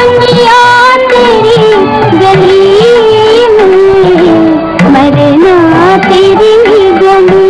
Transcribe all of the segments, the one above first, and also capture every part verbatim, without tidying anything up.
दुनिया तेरी गली में, मरना तेरी गली।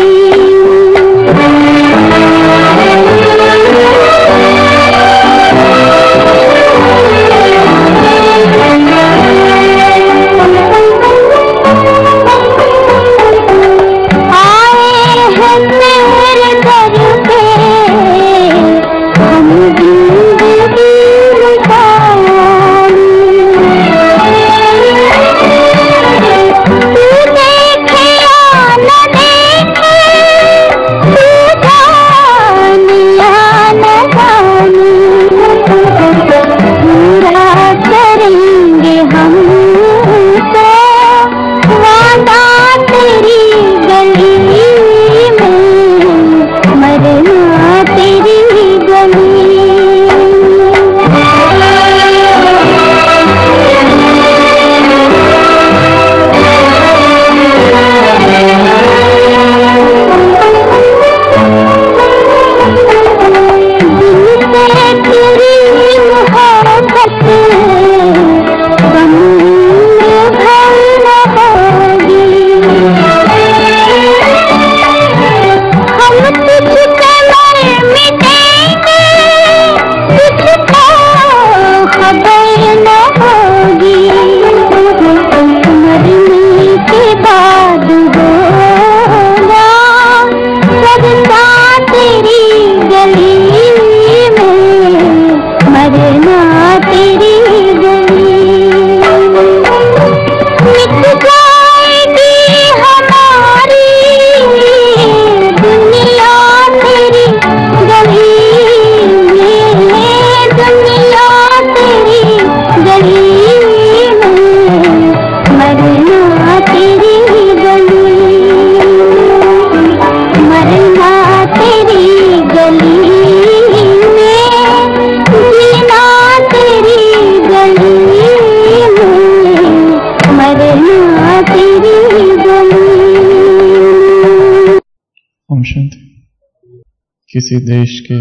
किसी देश के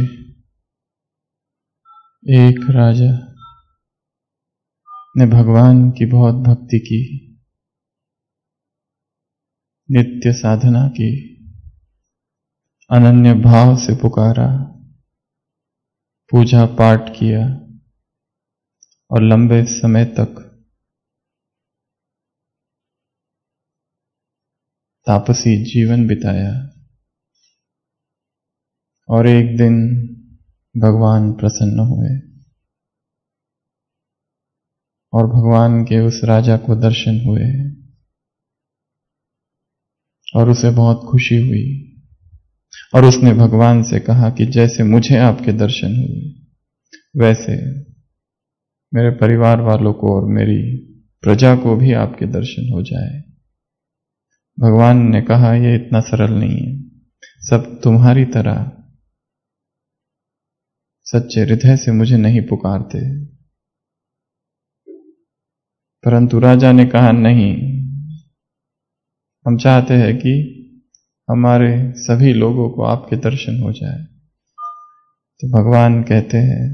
एक राजा ने भगवान की बहुत भक्ति की, नित्य साधना की, अनन्य भाव से पुकारा, पूजा पाठ किया और लंबे समय तक तापसी जीवन बिताया। और एक दिन भगवान प्रसन्न हुए और भगवान के उस राजा को दर्शन हुए और उसे बहुत खुशी हुई और उसने भगवान से कहा कि जैसे मुझे आपके दर्शन हुए वैसे मेरे परिवार वालों को और मेरी प्रजा को भी आपके दर्शन हो जाए। भगवान ने कहा यह इतना सरल नहीं है, सब तुम्हारी तरह सच्चे हृदय से मुझे नहीं पुकारते। परंतु राजा ने कहा नहीं, हम चाहते हैं कि हमारे सभी लोगों को आपके दर्शन हो जाए। तो भगवान कहते हैं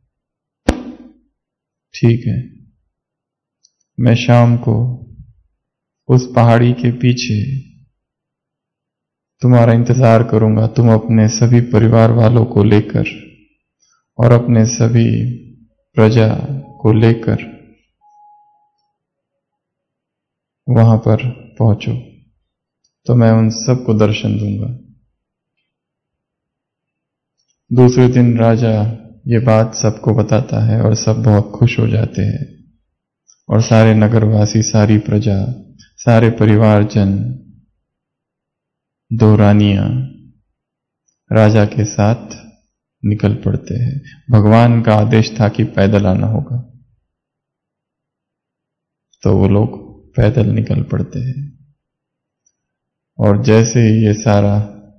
ठीक है, मैं शाम को उस पहाड़ी के पीछे तुम्हारा इंतजार करूंगा। तुम अपने सभी परिवार वालों को लेकर और अपने सभी प्रजा को लेकर वहां पर पहुंचो तो मैं उन सबको दर्शन दूंगा। दूसरे दिन राजा ये बात सबको बताता है और सब बहुत खुश हो जाते हैं और सारे नगरवासी, सारी प्रजा, सारे परिवारजन, दो रानियां राजा के साथ निकल पड़ते हैं। भगवान का आदेश था कि पैदल आना होगा, तो वो लोग पैदल निकल पड़ते हैं। और जैसे ही ये सारा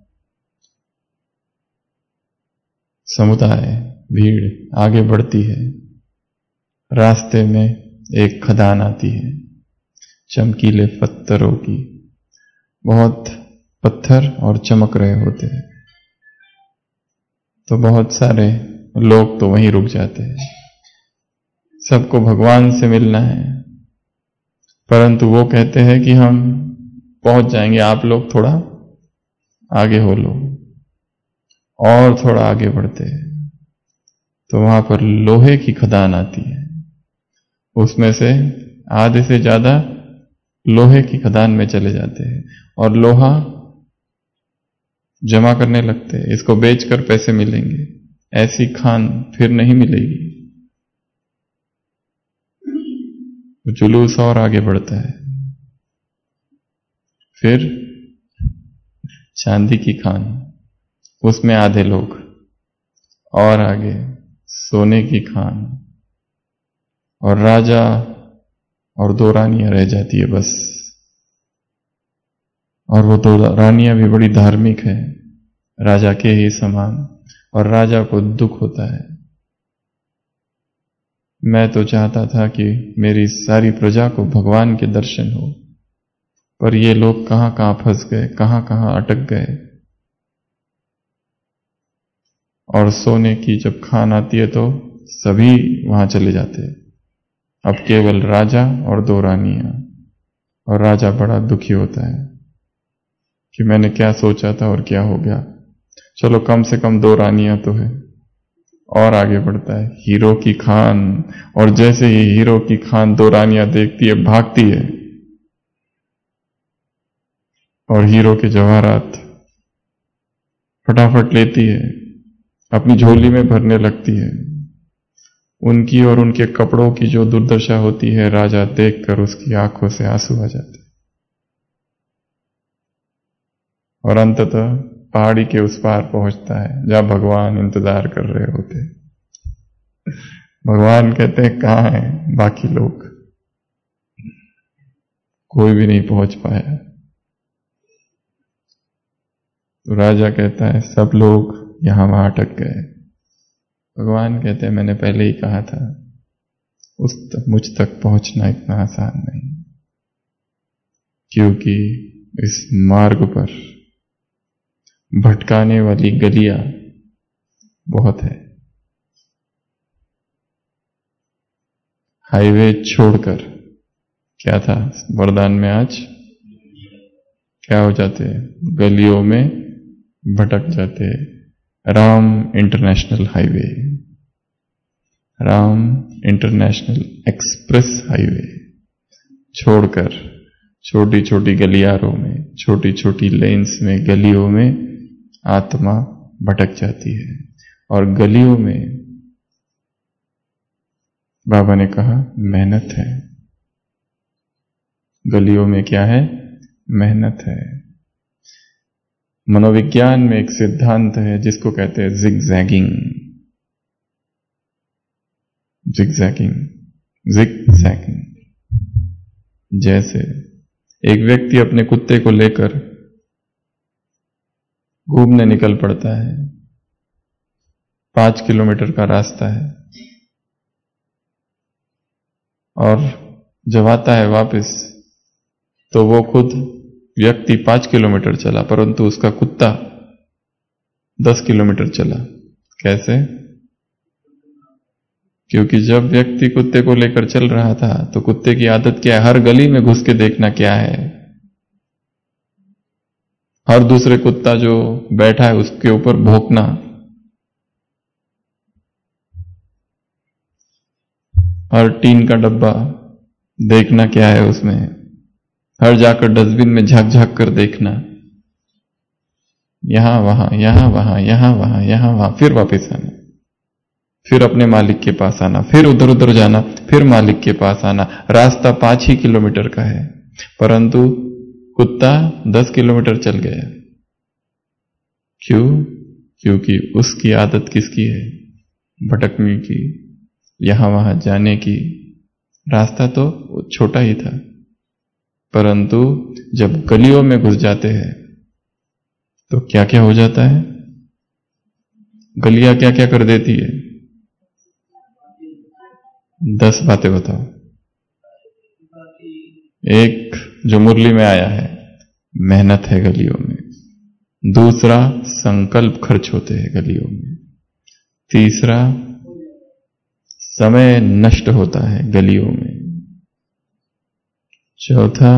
समुदाय, भीड़ आगे बढ़ती है, रास्ते में एक खदान आती है चमकीले पत्थरों की। बहुत पत्थर और चमक रहे होते हैं, तो बहुत सारे लोग तो वहीं रुक जाते हैं। सबको भगवान से मिलना है, परंतु वो कहते हैं कि हम पहुंच जाएंगे, आप लोग थोड़ा आगे हो लो। और थोड़ा आगे बढ़ते हैं तो वहां पर लोहे की खदान आती है, उसमें से आधे से ज्यादा लोहे की खदान में चले जाते हैं और लोहा जमा करने लगते हैं, इसको बेचकर पैसे मिलेंगे, ऐसी खान फिर नहीं मिलेगी। जुलूस और आगे बढ़ता है, फिर चांदी की खान, उसमें आधे लोग, और आगे सोने की खान, और राजा और दो रानियां रह जाती है बस। और वो दो रानियां भी बड़ी धार्मिक है, राजा के ही समान, और राजा को दुख होता है। मैं तो चाहता था कि मेरी सारी प्रजा को भगवान के दर्शन हो, पर ये लोग कहां कहां फंस गए, कहां कहां अटक गए। और सोने की जब खान आती है तो सभी वहां चले जाते हैं, अब केवल राजा और दो रानियां। और राजा बड़ा दुखी होता है कि मैंने क्या सोचा था और क्या हो गया। चलो कम से कम दो रानियां तो है। और आगे बढ़ता है, हीरो की खान, और जैसे ही हीरो की खान दो रानियां देखती है भागती है और हीरो के जवाहरात फटाफट लेती है, अपनी झोली में भरने लगती है। उनकी और उनके कपड़ों की जो दुर्दशा होती है, राजा देखकर उसकी आंखों से आंसू आ जाते। और अंततः पहाड़ी के उस पार पहुंचता है जहां भगवान इंतजार कर रहे होते। भगवान कहते हैं कहां है बाकी लोग, कोई भी नहीं पहुंच पाया। तो राजा कहता है सब लोग यहां वहां अटक गए। भगवान कहते हैं मैंने पहले ही कहा था, उस तक मुझ तक पहुंचना इतना आसान नहीं, क्योंकि इस मार्ग पर भटकाने वाली गलियां बहुत है। हाईवे छोड़कर, क्या था वरदान में आज, क्या हो जाते हैं, गलियों में भटक जाते हैं। Ram international highway, Ram international express highway छोड़कर छोटी छोटी गलियारों में, छोटी छोटी लेन्स में, गलियों में आत्मा भटक जाती है। और गलियों में बाबा ने कहा मेहनत है। गलियों में क्या है, मेहनत है। मनोविज्ञान में एक सिद्धांत है जिसको कहते हैं जिगजैगिंग। जिगजैगिंग जिगजैगिंग जैसे एक व्यक्ति अपने कुत्ते को लेकर घूमने निकल पड़ता है, पांच किलोमीटर का रास्ता है, और जब आता है वापस तो वो खुद व्यक्ति पांच किलोमीटर चला, परंतु उसका कुत्ता दस किलोमीटर चला। कैसे? क्योंकि जब व्यक्ति कुत्ते को लेकर चल रहा था तो कुत्ते की आदत क्या है, हर गली में घुस के देखना क्या है, हर दूसरे कुत्ता जो बैठा है उसके ऊपर भौंकना, हर टीन का डब्बा देखना क्या है उसमें, हर जाकर डस्टबिन में झांक झांक कर देखना, यहां वहां यहां वहां यहां वहां यहां वहां, फिर वापस आना, फिर अपने मालिक के पास आना, फिर उधर उधर जाना, फिर मालिक के पास आना। रास्ता पांच ही किलोमीटर का है, परंतु कुत्ता दस किलोमीटर चल गया। क्यों? क्योंकि उसकी आदत किसकी है, भटकने की, यहां वहां जाने की। रास्ता तो छोटा ही था, परंतु जब गलियों में घुस जाते हैं तो क्या क्या हो जाता है, गलियां क्या क्या कर देती है, दस बातें बताओ। एक जो मुरली में आया है, मेहनत है गलियों में। दूसरा, संकल्प खर्च होते हैं गलियों में। तीसरा, समय नष्ट होता है गलियों में। चौथा,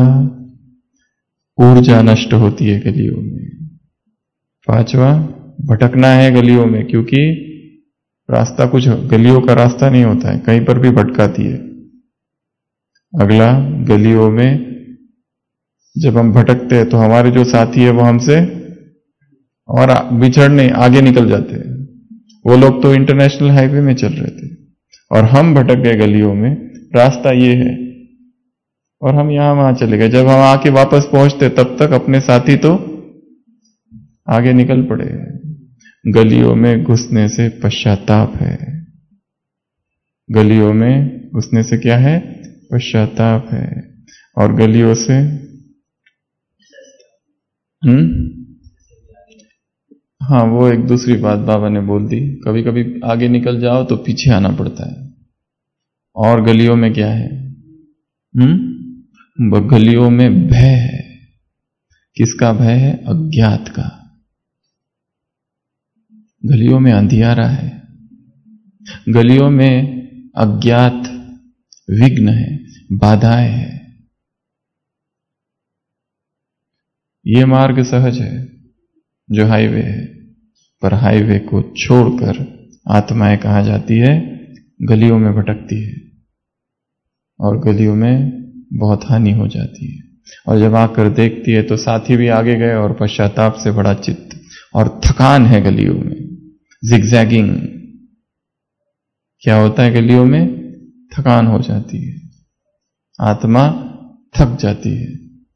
ऊर्जा नष्ट होती है गलियों में। पांचवा, भटकना है गलियों में, क्योंकि रास्ता कुछ गलियों का रास्ता नहीं होता है, कहीं पर भी भटकाती है। अगला, गलियों में जब हम भटकते हैं तो हमारे जो साथी है वो हमसे और बिछड़ने आगे निकल जाते हैं। वो लोग तो इंटरनेशनल हाईवे में चल रहे थे और हम भटक गए गलियों में, रास्ता ये है और हम यहां वहां चले गए। जब हम आके वापस पहुंचते तब तक अपने साथी तो आगे निकल पड़े। गलियों में घुसने से पश्चाताप है। गलियों में घुसने से क्या है? पश्चाताप है। और गलियों से हम्म हाँ, वो एक दूसरी बात बाबा ने बोल दी, कभी कभी आगे निकल जाओ तो पीछे आना पड़ता है। और गलियों में क्या है? हम्म गलियों में भय है। किसका भय है? अज्ञात का। गलियों में अंधियारा है, गलियों में अज्ञात विघ्न है, बाधाएं है। ये मार्ग सहज है जो हाईवे है, पर हाईवे को छोड़कर आत्माएं कहां जाती है? गलियों में भटकती है और गलियों में बहुत हानि हो जाती है। और जब आकर देखती है तो साथी भी आगे गए और पश्चाताप से बड़ा चित्त और थकान है गलियों में, जिगजैगिंग। क्या होता है गलियों में? थकान हो जाती है, आत्मा थक जाती है।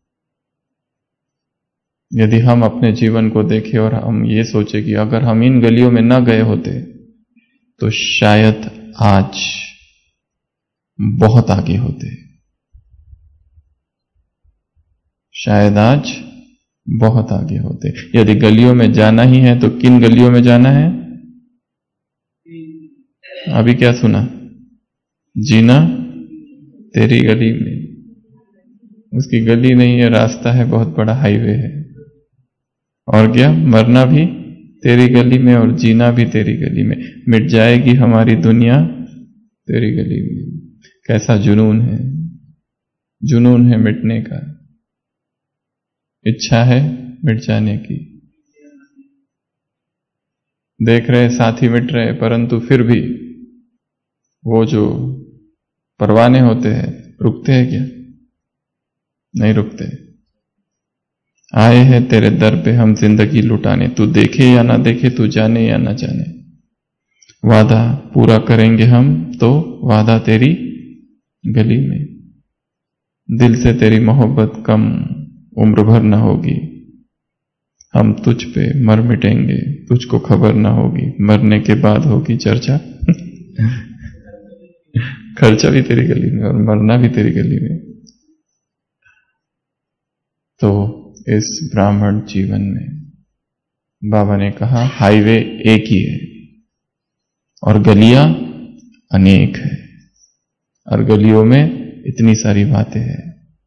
यदि हम अपने जीवन को देखें और हम ये सोचे कि अगर हम इन गलियों में न गए होते तो शायद आज बहुत आगे होते, शायद आज बहुत आगे होते। यदि गलियों में जाना ही है तो किन गलियों में जाना है? अभी क्या सुना? जीना तेरी गली में। उसकी गली नहीं है, रास्ता है, बहुत बड़ा हाईवे है। और क्या? मरना भी तेरी गली में और जीना भी तेरी गली में। मिट जाएगी हमारी दुनिया तेरी गली में। कैसा जुनून है, जुनून है मिटने का, इच्छा है मिट जाने की। देख रहे साथी मिट रहे, परंतु फिर भी वो जो परवाने होते हैं रुकते हैं क्या? नहीं रुकते। आए हैं तेरे दर पे हम जिंदगी लुटाने, तू देखे या ना देखे, तू जाने या ना जाने, वादा पूरा करेंगे हम तो वादा तेरी गली में। दिल से तेरी मोहब्बत कम उम्र भर न होगी, हम तुझ पे मर मिटेंगे, तुझको खबर न होगी, मरने के बाद होगी चर्चा। खर्चा भी तेरी गली में और मरना भी तेरी गली में। तो इस ब्राह्मण जीवन में बाबा ने कहा हाईवे एक ही है और गलियां अनेक है, और गलियों में इतनी सारी बातें हैं।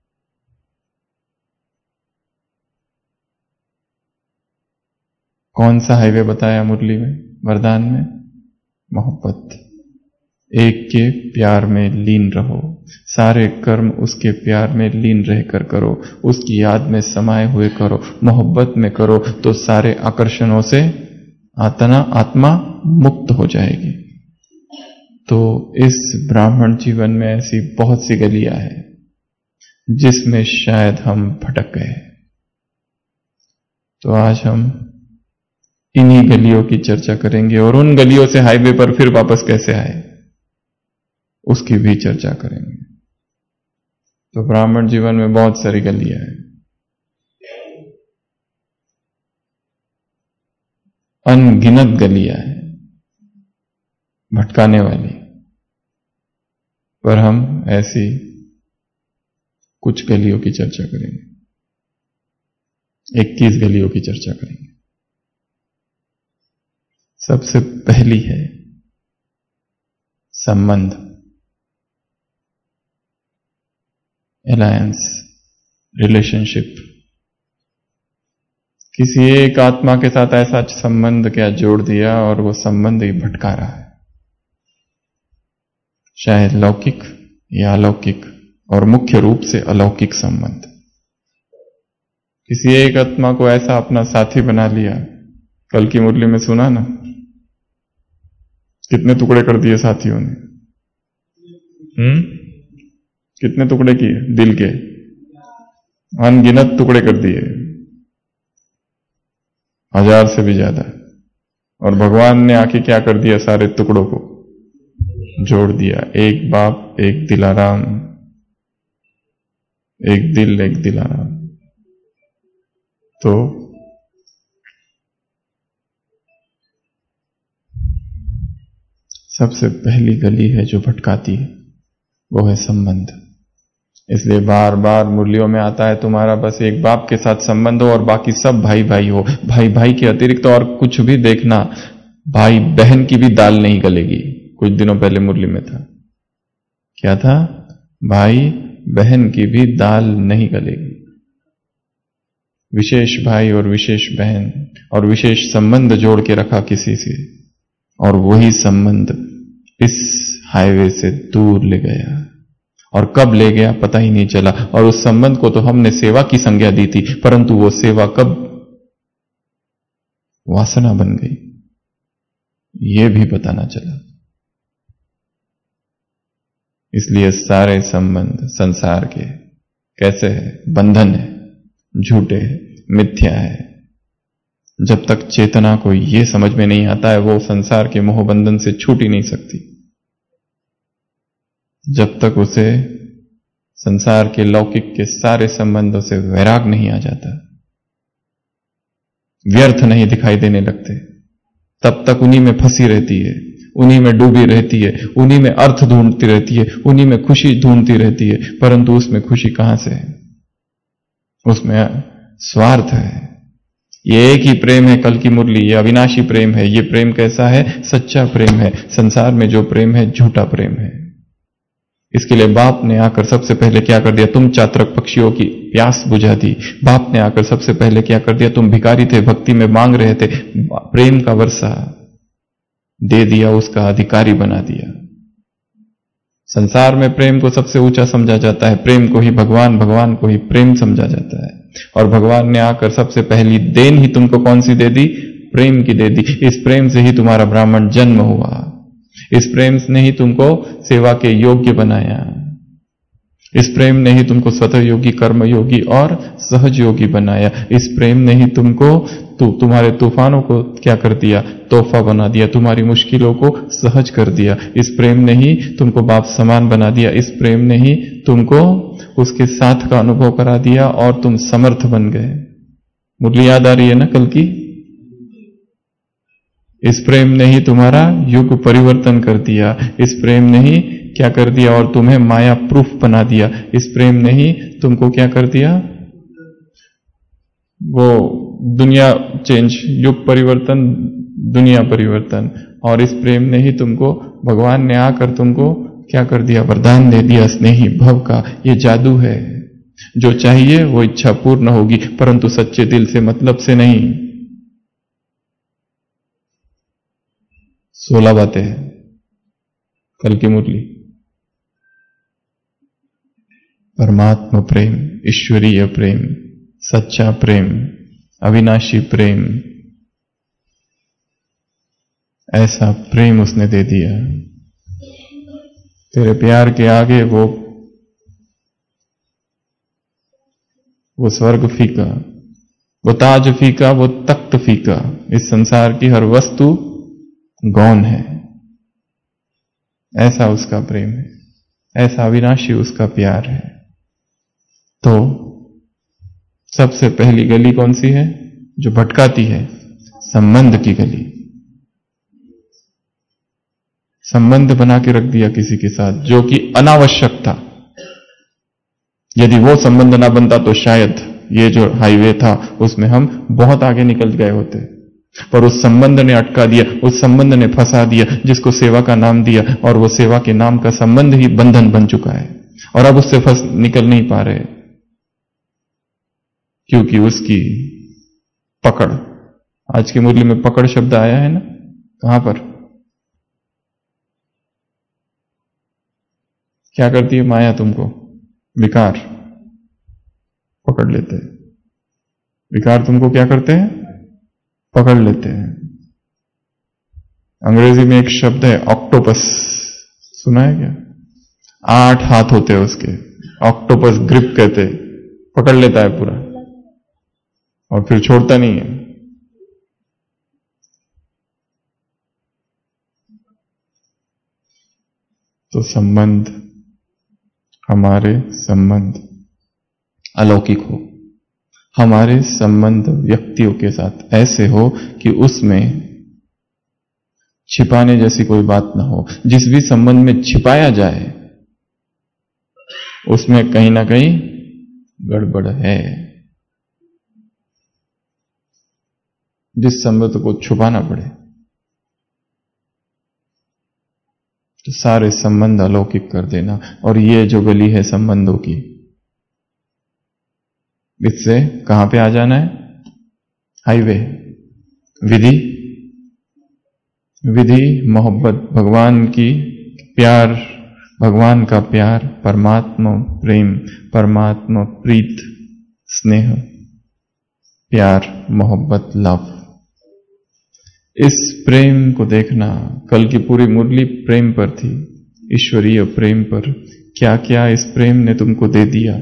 कौन सा हाईवे बताया मुरली में, वरदान में? मोहब्बत। एक के प्यार में लीन रहो, सारे कर्म उसके प्यार में लीन रहकर करो, उसकी याद में समाये हुए करो, मोहब्बत में करो तो सारे आकर्षणों से आत्मा आत्मा मुक्त हो जाएगी। तो इस ब्राह्मण जीवन में ऐसी बहुत सी गलियां हैं जिसमें शायद हम भटक गए। तो आज हम इन्हीं गलियों की चर्चा करेंगे और उन गलियों से हाईवे पर फिर वापस कैसे आए उसकी भी चर्चा करेंगे। तो ब्राह्मण जीवन में बहुत सारी गलियां हैं, अनगिनत गलियां हैं भटकाने वाली, पर हम ऐसी कुछ गलियों की चर्चा करेंगे, इक्कीस गलियों की चर्चा करेंगे। सबसे पहली है संबंध, अलायंस, रिलेशनशिप। किसी एक आत्मा के साथ ऐसा संबंध क्या जोड़ दिया और वो संबंध ही भटका रहा है। चाहे लौकिक या अलौकिक, और मुख्य रूप से अलौकिक संबंध। किसी एक आत्मा को ऐसा अपना साथी बना लिया, कल की मुरली में सुना ना, कितने टुकड़े कर दिए साथियों ने। हम्म कितने टुकड़े किए दिल के? अनगिनत टुकड़े कर दिए, हजार से भी ज्यादा। और भगवान ने आके क्या कर दिया? सारे टुकड़ों को जोड़ दिया। एक बाप, एक दिलाराम, एक दिल, एक दिलाराम। तो सबसे पहली गली है जो भटकाती है, वो है संबंध। इसलिए बार बार मुरलियों में आता है, तुम्हारा बस एक बाप के साथ संबंध हो और बाकी सब भाई भाई हो। भाई भाई के अतिरिक्त तो और कुछ भी देखना, भाई बहन की भी दाल नहीं गलेगी। कुछ दिनों पहले मुरली में था, क्या था? भाई बहन की भी दाल नहीं गलेगी। विशेष भाई और विशेष बहन और विशेष संबंध जोड़ के रखा किसी से, और वही संबंध इस हाईवे से दूर ले गया। और कब ले गया पता ही नहीं चला। और उस संबंध को तो हमने सेवा की संज्ञा दी थी, परंतु वो सेवा कब वासना बन गई ये भी पता ना चला। इसलिए सारे संबंध संसार के कैसे है? बंधन है, झूठे है, मिथ्या है। जब तक चेतना को यह समझ में नहीं आता है, वो संसार के मोह बंधन से छूट ही नहीं सकती। जब तक उसे संसार के लौकिक के सारे संबंधों से वैराग नहीं आ जाता, व्यर्थ नहीं दिखाई देने लगते, तब तक उन्हीं में फंसी रहती है, उन्हीं में डूबी रहती है, उन्हीं में अर्थ ढूंढती रहती है, उन्हीं में खुशी ढूंढती रहती है। परंतु उसमें खुशी कहां से है? उसमें स्वार्थ है। ये एक ही प्रेम है, कल की मुरली, ये अविनाशी प्रेम है। ये प्रेम कैसा है? सच्चा प्रेम है। संसार में जो प्रेम है झूठा प्रेम है। इसके लिए बाप ने आकर सबसे पहले क्या कर दिया? तुम चातक पक्षियों की प्यास बुझा दी। बाप ने आकर सबसे पहले क्या कर दिया? तुम भिखारी थे, भक्ति में मांग रहे थे, प्रेम का वर्षा दे दिया, उसका अधिकारी बना दिया। संसार में प्रेम को सबसे ऊंचा समझा जाता है, प्रेम को ही भगवान, भगवान को ही प्रेम समझा जाता है। और भगवान ने आकर सबसे पहली देन ही तुमको कौन सी दे दी? प्रेम की दे दी। इस प्रेम से ही तुम्हारा ब्राह्मण जन्म हुआ, इस प्रेम ने ही तुमको सेवा के योग्य बनाया, इस प्रेम ने ही तुमको स्वतः योगी, कर्म योगी और सहज योगी बनाया। इस प्रेम ने ही तुमको तु, तुम्हारे तूफानों को क्या कर दिया? तोहफा बना दिया। तुम्हारी मुश्किलों को सहज कर दिया। इस प्रेम ने ही तुमको बाप समान बना दिया। इस प्रेम ने ही तुमको उसके साथ का अनुभव करा दिया और तुम समर्थ बन गए। मुरली याद आ रही है ना कल की? इस प्रेम ने ही तुम्हारा युग परिवर्तन कर दिया। इस प्रेम ने ही क्या कर दिया? और तुम्हें माया प्रूफ बना दिया। इस प्रेम ने ही तुमको क्या कर दिया? वो दुनिया चेंज, युग परिवर्तन, दुनिया परिवर्तन। और इस प्रेम ने ही तुमको, भगवान ने आकर तुमको क्या कर दिया? वरदान दे दिया स्नेही भव का। ये जादू है। जो चाहिए वो इच्छा पूर्ण होगी, परंतु सच्चे दिल से, मतलब से नहीं। सोलह बातें हैं कल की मुरली। परमात्मा प्रेम, ईश्वरीय प्रेम, सच्चा प्रेम, अविनाशी प्रेम, ऐसा प्रेम उसने दे दिया। तेरे प्यार के आगे वो वो स्वर्ग फीका, वो ताज फीका, वो तख्त फीका। इस संसार की हर वस्तु गौण है। ऐसा उसका प्रेम है, ऐसा अविनाशी उसका प्यार है। तो सबसे पहली गली कौन सी है जो भटकाती है? संबंध की गली। संबंध बना के रख दिया किसी के साथ जो कि अनावश्यक था। यदि वो संबंध ना बनता तो शायद ये जो हाईवे था उसमें हम बहुत आगे निकल गए होते, पर उस संबंध ने अटका दिया, उस संबंध ने फंसा दिया, जिसको सेवा का नाम दिया। और वो सेवा के नाम का संबंध ही बंधन बन चुका है और अब उससे फंस निकल नहीं पा रहे, क्योंकि उसकी पकड़। आज की मुरली में पकड़ शब्द आया है ना, कहां पर? क्या करती है माया तुमको? विकार पकड़ लेते हैं। विकार तुमको क्या करते हैं? पकड़ लेते हैं। अंग्रेजी में एक शब्द है ऑक्टोपस, सुना है क्या? आठ हाथ होते हैं उसके, ऑक्टोपस ग्रिप कहते हैं। पकड़ लेता है पूरा और फिर छोड़ता नहीं है। तो संबंध, हमारे संबंध अलौकिक हो, हमारे संबंध व्यक्तियों के साथ ऐसे हो कि उसमें छिपाने जैसी कोई बात ना हो। जिस भी संबंध में छिपाया जाए उसमें कहीं ना कहीं गड़बड़ है। जिस संबंध को छुपाना पड़े, तो सारे संबंध अलौकिक कर देना। और ये जो गली है संबंधों की, इससे कहां पे आ जाना है? हाईवे। विधि, विधि मोहब्बत, भगवान की प्यार, भगवान का प्यार, परमात्मा प्रेम, परमात्मा प्रीत, स्नेह, प्यार, मोहब्बत, लव। इस प्रेम को देखना। कल की पूरी मुरली प्रेम पर थी, ईश्वरीय प्रेम पर। क्या क्या इस प्रेम ने तुमको दे दिया।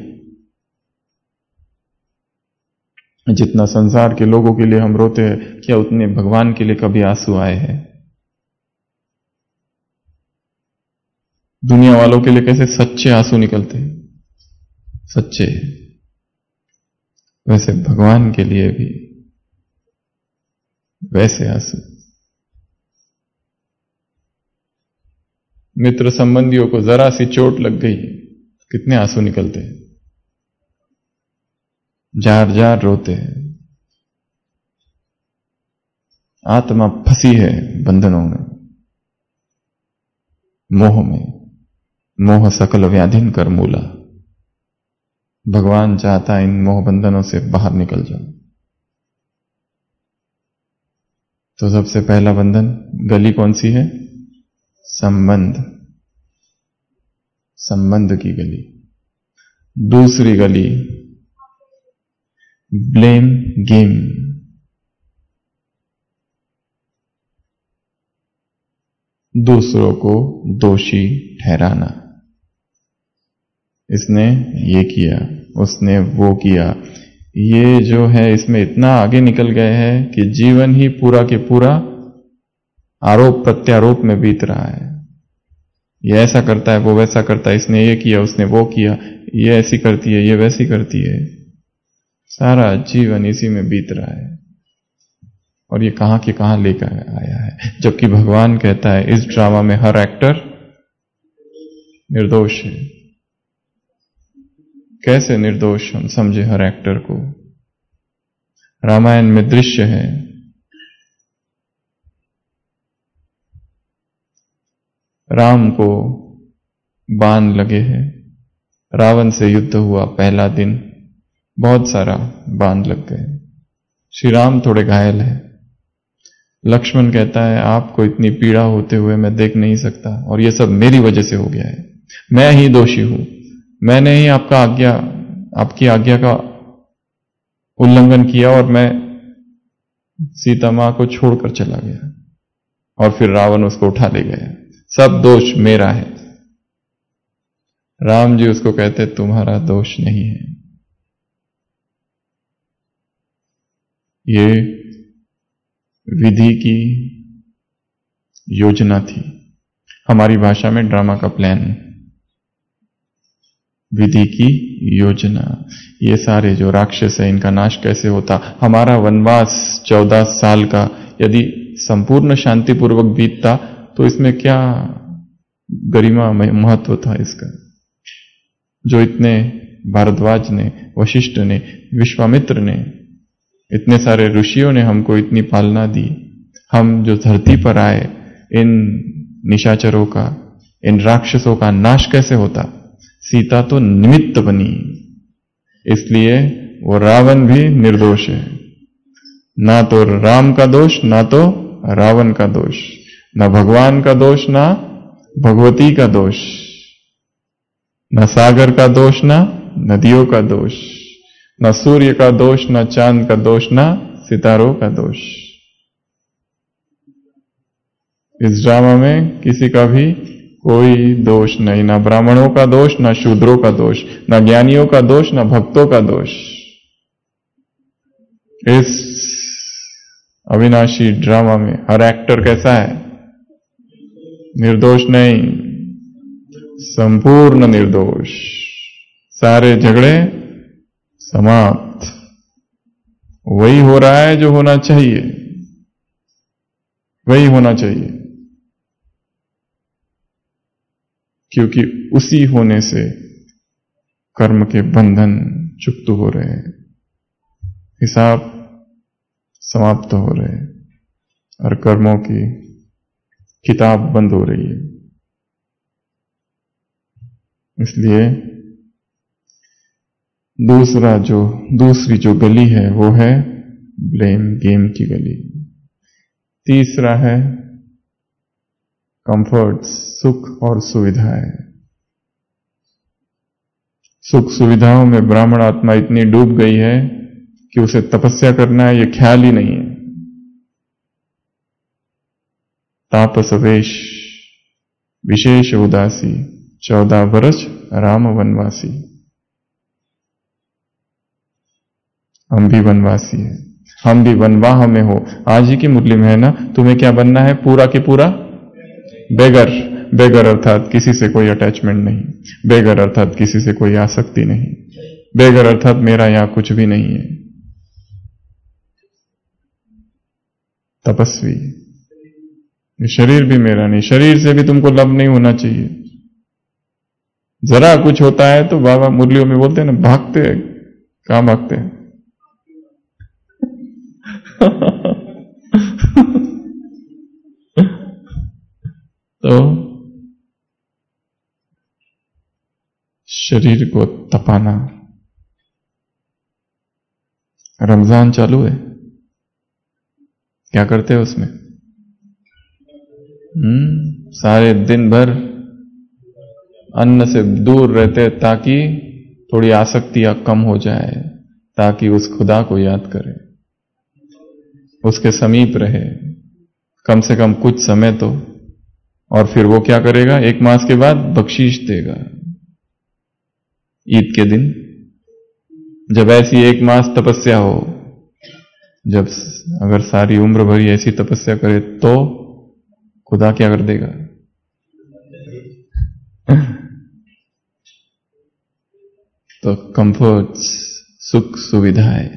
जितना संसार के लोगों के लिए हम रोते हैं, क्या उतने भगवान के लिए कभी आंसू आए हैं? दुनिया वालों के लिए कैसे सच्चे आंसू निकलते हैं, सच्चे, वैसे भगवान के लिए भी वैसे आंसू। मित्र संबंधियों को जरा सी चोट लग गई, कितने आंसू निकलते हैं, जार जार रोते हैं। आत्मा फंसी है बंधनों में, मोह में। मोह सकल व्याधिन कर मूला। भगवान चाहता है इन मोह बंधनों से बाहर निकल जाओ। तो सबसे पहला बंधन, गली कौन सी है? संबंध, संबंध की गली। दूसरी गली ब्लेम गेम। दूसरों को दोषी ठहराना। इसने ये किया, उसने वो किया। ये जो है, इसमें इतना आगे निकल गए हैं कि जीवन ही पूरा के पूरा आरोप प्रत्यारोप में बीत रहा है। ये ऐसा करता है, वो वैसा करता है, इसने ये किया, उसने वो किया, ये ऐसी करती है, ये वैसी करती है। सारा जीवन इसी में बीत रहा है। और ये कहां के कहां लेकर आया है। जबकि भगवान कहता है इस ड्रामा में हर एक्टर निर्दोष है। कैसे निर्दोष हम समझे हर एक्टर को? रामायण में दृश्य है, राम को बाण लगे हैं, रावण से युद्ध हुआ पहला दिन, बहुत सारा बाण लग गए। श्री राम थोड़े घायल है। लक्ष्मण कहता है आपको इतनी पीड़ा होते हुए मैं देख नहीं सकता, और ये सब मेरी वजह से हो गया है, मैं ही दोषी हूं, मैंने ही आपका आज्ञा आपकी आज्ञा का उल्लंघन किया और मैं सीता मां को छोड़कर चला गया, और फिर रावण उसको उठा ले गया, सब दोष मेरा है। राम जी उसको कहते तुम्हारा दोष नहीं है, ये विधि की योजना थी। हमारी भाषा में ड्रामा का प्लान, विधि की योजना। ये सारे जो राक्षस है इनका नाश कैसे होता। हमारा वनवास चौदह साल का यदि संपूर्ण शांतिपूर्वक बीतता तो इसमें क्या गरिमा महत्व था इसका, जो इतने भारद्वाज ने, वशिष्ठ ने, विश्वामित्र ने, इतने सारे ऋषियों ने हमको इतनी पालना दी। हम जो धरती पर आए, इन निशाचरों का, इन राक्षसों का नाश कैसे होता। सीता तो निमित्त बनी, इसलिए वो रावण भी निर्दोष है। ना तो राम का दोष, ना तो रावण का दोष, ना भगवान का दोष, ना भगवती का दोष। न सागर का दोष, ना नदियों का दोष, न सूर्य का दोष, न चांद का दोष, न सितारों का दोष। इस ड्रामा में किसी का भी कोई दोष नहीं, ना ब्राह्मणों का दोष, ना शूद्रों का दोष, ना ज्ञानियों का दोष, ना भक्तों का दोष। इस अविनाशी ड्रामा में हर एक्टर कैसा है? निर्दोष नहीं, संपूर्ण निर्दोष। सारे झगड़े समाप्त। वही हो रहा है जो होना चाहिए, वही होना चाहिए, क्योंकि उसी होने से कर्म के बंधन चुक्त हो रहे हैं, हिसाब समाप्त हो रहे हैं और कर्मों की किताब बंद हो रही है। इसलिए दूसरा जो दूसरी जो गली है वो है ब्लेम गेम की गली। तीसरा है कंफर्ट, सुख और सुविधाएं। सुख सुविधाओं में ब्राह्मण आत्मा इतनी डूब गई है कि उसे तपस्या करना है ये ख्याल ही नहीं है। तापस वेश विशेष उदासी, चौदह वर्ष राम वनवासी। हम भी वनवासी हैं, हम भी वनवाह में हो। आज ही की मुरली में है ना, तुम्हें क्या बनना है? पूरा के पूरा बेगर। बेगर अर्थात किसी से कोई अटैचमेंट नहीं, बेगर अर्थात किसी से कोई आसक्ति नहीं, बेगर अर्थात मेरा यहां कुछ भी नहीं है। तपस्वी, ये शरीर भी मेरा नहीं, शरीर से भी तुमको लब नहीं होना चाहिए। जरा कुछ होता है तो बाबा मुरलियों में बोलते हैं ना, भागते हैं। कहां भागते हैं? तो शरीर को तपाना। रमजान चालू है, क्या करते हो उसमें? हम्म सारे दिन भर अन्न से दूर रहते ताकि थोड़ी आसक्तियां कम हो जाए, ताकि उस खुदा को याद करे, उसके समीप रहे कम से कम कुछ समय तो। और फिर वो क्या करेगा? एक मास के बाद बख्शीश देगा। ईद के दिन जब ऐसी एक मास तपस्या हो, जब अगर सारी उम्र भरी ऐसी तपस्या करे तो खुदा क्या कर देगा? तो कंफर्ट, सुख सुविधाएं,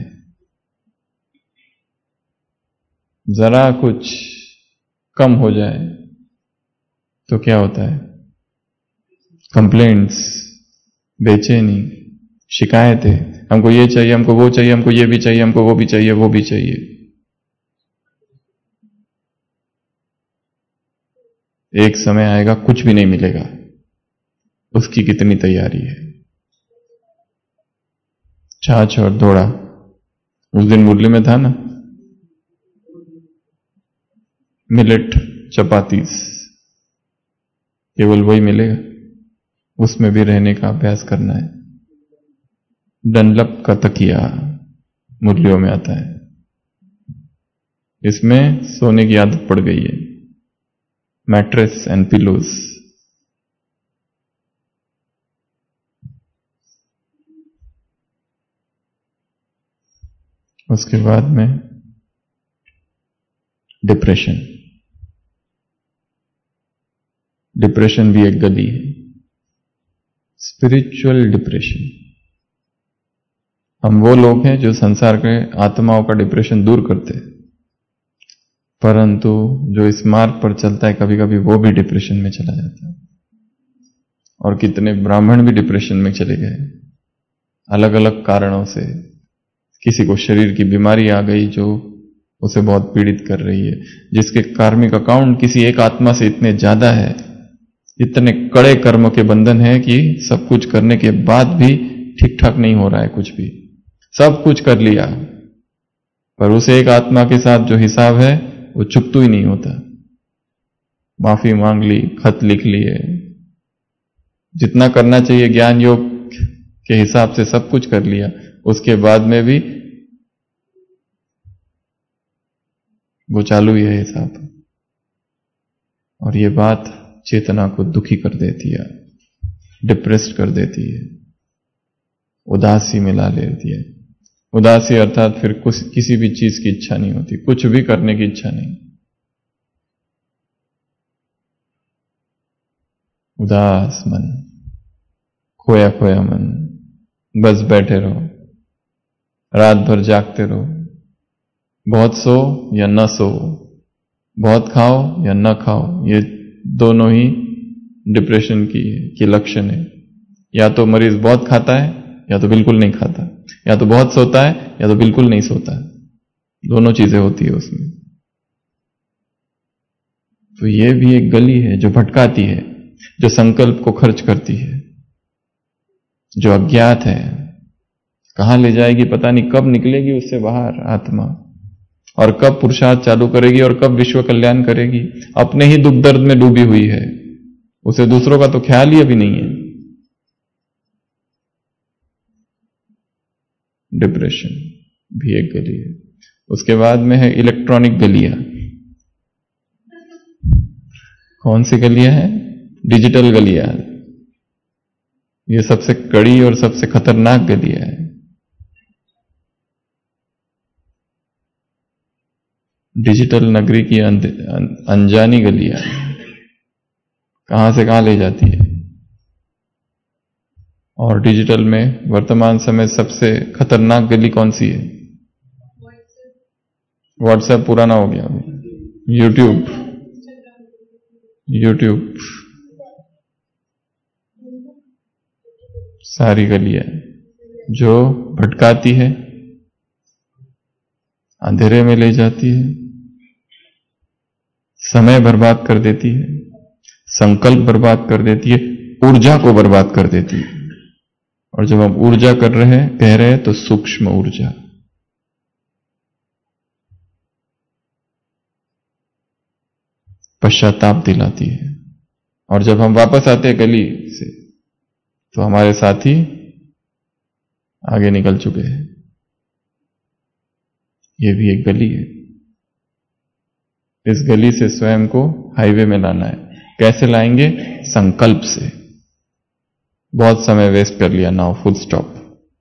जरा कुछ कम हो जाए तो क्या होता है? कंप्लेंट्स, बेचैनी, शिकायतें। हमको ये चाहिए, हमको वो चाहिए, हमको ये भी चाहिए, हमको वो भी चाहिए, वो भी चाहिए। एक समय आएगा कुछ भी नहीं मिलेगा, उसकी कितनी तैयारी है। छाछ और दौड़ा उस दिन मुरली में था ना, मिलेट चपातीस, केवल वही मिलेगा, उसमें भी रहने का अभ्यास करना है। डनलप का तकिया मुरलियों में आता है, इसमें सोने की आदत पड़ गई है। Mattress and pillows. उसके बाद में डिप्रेशन। डिप्रेशन भी एक गली है, स्पिरिचुअल डिप्रेशन। हम वो लोग हैं जो संसार के आत्माओं का डिप्रेशन दूर करते हैं, परंतु जो इस मार्ग पर चलता है कभी कभी वो भी डिप्रेशन में चला जाता है। और कितने ब्राह्मण भी डिप्रेशन में चले गए अलग अलग कारणों से। किसी को शरीर की बीमारी आ गई जो उसे बहुत पीड़ित कर रही है, जिसके कार्मिक अकाउंट किसी एक आत्मा से इतने ज्यादा है, इतने कड़े कर्म के बंधन है कि सब कुछ करने के बाद भी ठीक ठाक नहीं हो रहा है। कुछ भी सब कुछ कर लिया पर उसे एक आत्मा के साथ जो हिसाब है वो चुकतू ही नहीं होता। माफी मांग ली, खत लिख लिए, जितना करना चाहिए ज्ञान योग के हिसाब से सब कुछ कर लिया, उसके बाद में भी वो चालू ही है हिसाब। और ये बात चेतना को दुखी कर देती है, डिप्रेस्ड कर देती है, उदासी में ला लेती है। उदासी अर्थात फिर कुछ किसी भी चीज की इच्छा नहीं होती, कुछ भी करने की इच्छा नहीं। उदास मन, खोया खोया मन, बस बैठे रहो, रात भर जागते रहो, बहुत सो या न सो, बहुत खाओ या न खाओ, ये दोनों ही डिप्रेशन की की लक्षण है। या तो मरीज बहुत खाता है या तो बिल्कुल नहीं खाता, या तो बहुत सोता है या तो बिल्कुल नहीं सोता है, दोनों चीजें होती है उसमें। तो ये भी एक गली है जो भटकाती है, जो संकल्प को खर्च करती है, जो अज्ञात है, कहां ले जाएगी पता नहीं, कब निकलेगी उससे बाहर आत्मा, और कब पुरुषार्थ चालू करेगी और कब विश्व कल्याण करेगी। अपने ही दुख दर्द में डूबी हुई है, उसे दूसरों का तो ख्याल ही अभी नहीं है। डिप्रेशन भी एक गली है। उसके बाद में है इलेक्ट्रॉनिक गलियां। कौन सी गलियां हैं? डिजिटल गलियां। ये सबसे कड़ी और सबसे खतरनाक गलियां है। डिजिटल नगरी की अनजानी गलियां कहां से कहां ले जाती है। और डिजिटल में वर्तमान समय सबसे खतरनाक गली कौन सी है? व्हाट्सएप पुराना हो गया अभी। यूट्यूब यूट्यूब सारी गलियां जो भटकाती है, अंधेरे में ले जाती है, समय बर्बाद कर देती है, संकल्प बर्बाद कर देती है, ऊर्जा को बर्बाद कर देती है। और जब हम ऊर्जा कर रहे हैं कह रहे हैं तो सूक्ष्म ऊर्जा। पश्चाताप दिलाती है। और जब हम वापस आते हैं गली से तो हमारे साथी आगे निकल चुके हैं। ये भी एक गली है। इस गली से स्वयं को हाईवे में लाना है। कैसे लाएंगे? संकल्प से। बहुत समय वेस्ट कर लिया, नाउ फुल स्टॉप।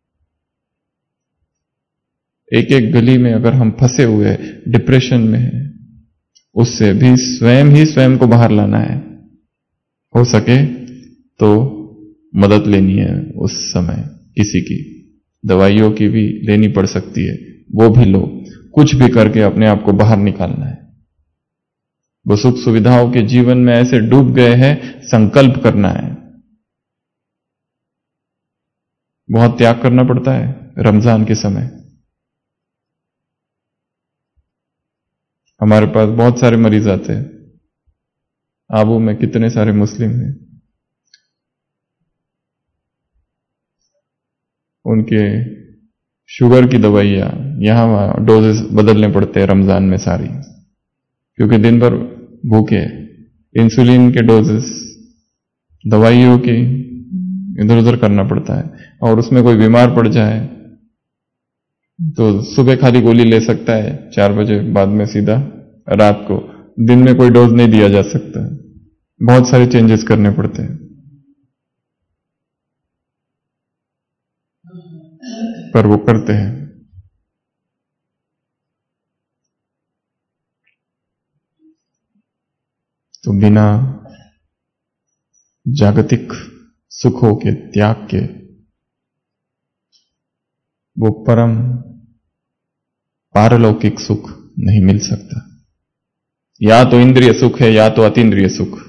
एक एक गली में अगर हम फंसे हुए डिप्रेशन में हैं, उससे भी स्वयं ही स्वयं को बाहर लाना है। हो सके तो मदद लेनी है उस समय, किसी की दवाइयों की भी लेनी पड़ सकती है, वो भी लो। कुछ भी करके अपने आप को बाहर निकालना है। वो सुख सुविधाओं के जीवन में ऐसे डूब गए हैं, संकल्प करना है। बहुत त्याग करना पड़ता है रमजान के समय। हमारे पास बहुत सारे मरीज आते हैं। आबू में कितने सारे मुस्लिम हैं, उनके शुगर की दवाइयां यहां वहां डोजेस बदलने पड़ते हैं रमजान में सारी, क्योंकि दिन भर भूखे। इंसुलिन के डोजेस, दवाइयों की इधर उधर करना पड़ता है। और उसमें कोई बीमार पड़ जाए तो सुबह खाली गोली ले सकता है, चार बजे बाद में सीधा रात को। दिन में कोई डोज नहीं दिया जा सकता। बहुत सारे चेंजेस करने पड़ते हैं, पर वो करते हैं। तो बिना जागतिक सुखों के त्याग के वो परम पारलौकिक सुख नहीं मिल सकता। या तो इंद्रिय सुख है या तो अतीन्द्रिय सुख।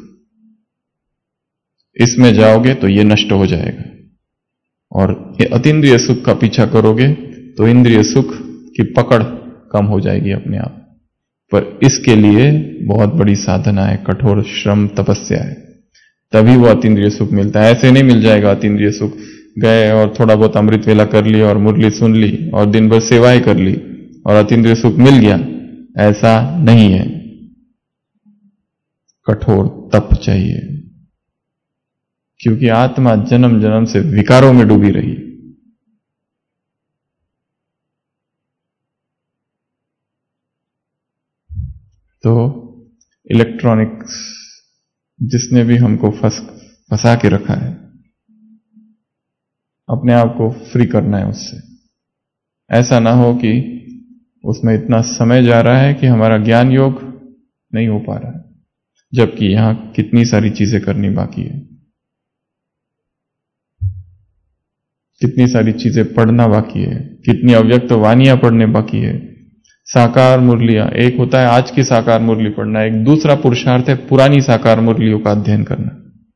इसमें जाओगे तो ये नष्ट हो जाएगा, और अतीन्द्रिय सुख का पीछा करोगे तो इंद्रिय सुख की पकड़ कम हो जाएगी अपने आप। पर इसके लिए बहुत बड़ी साधना है, कठोर श्रम तपस्या है, तभी वो अतीन्द्रिय सुख मिलता है। ऐसे नहीं मिल जाएगा अतीन्द्रिय सुख। गए और थोड़ा बहुत अमृत वेला कर लिया और मुरली सुन ली और दिन भर सेवाएं कर ली और अतीन्द्रिय सुख मिल गया, ऐसा नहीं है। कठोर तप चाहिए, क्योंकि आत्मा जन्म जन्म से विकारों में डूबी रही। तो इलेक्ट्रॉनिक्स जिसने भी हमको फंस फंसा के रखा है, अपने आप को फ्री करना है उससे। ऐसा ना हो कि उसमें इतना समय जा रहा है कि हमारा ज्ञान योग नहीं हो पा रहा है, जबकि यहां कितनी सारी चीजें करनी बाकी है, कितनी सारी चीजें पढ़ना बाकी है, कितनी अव्यक्त वाणियां पढ़ने बाकी है, साकार मुरलियां। एक होता है आज की साकार मुरली पढ़ना, एक दूसरा पुरुषार्थ है पुरानी साकार मुरलियों का अध्ययन करना,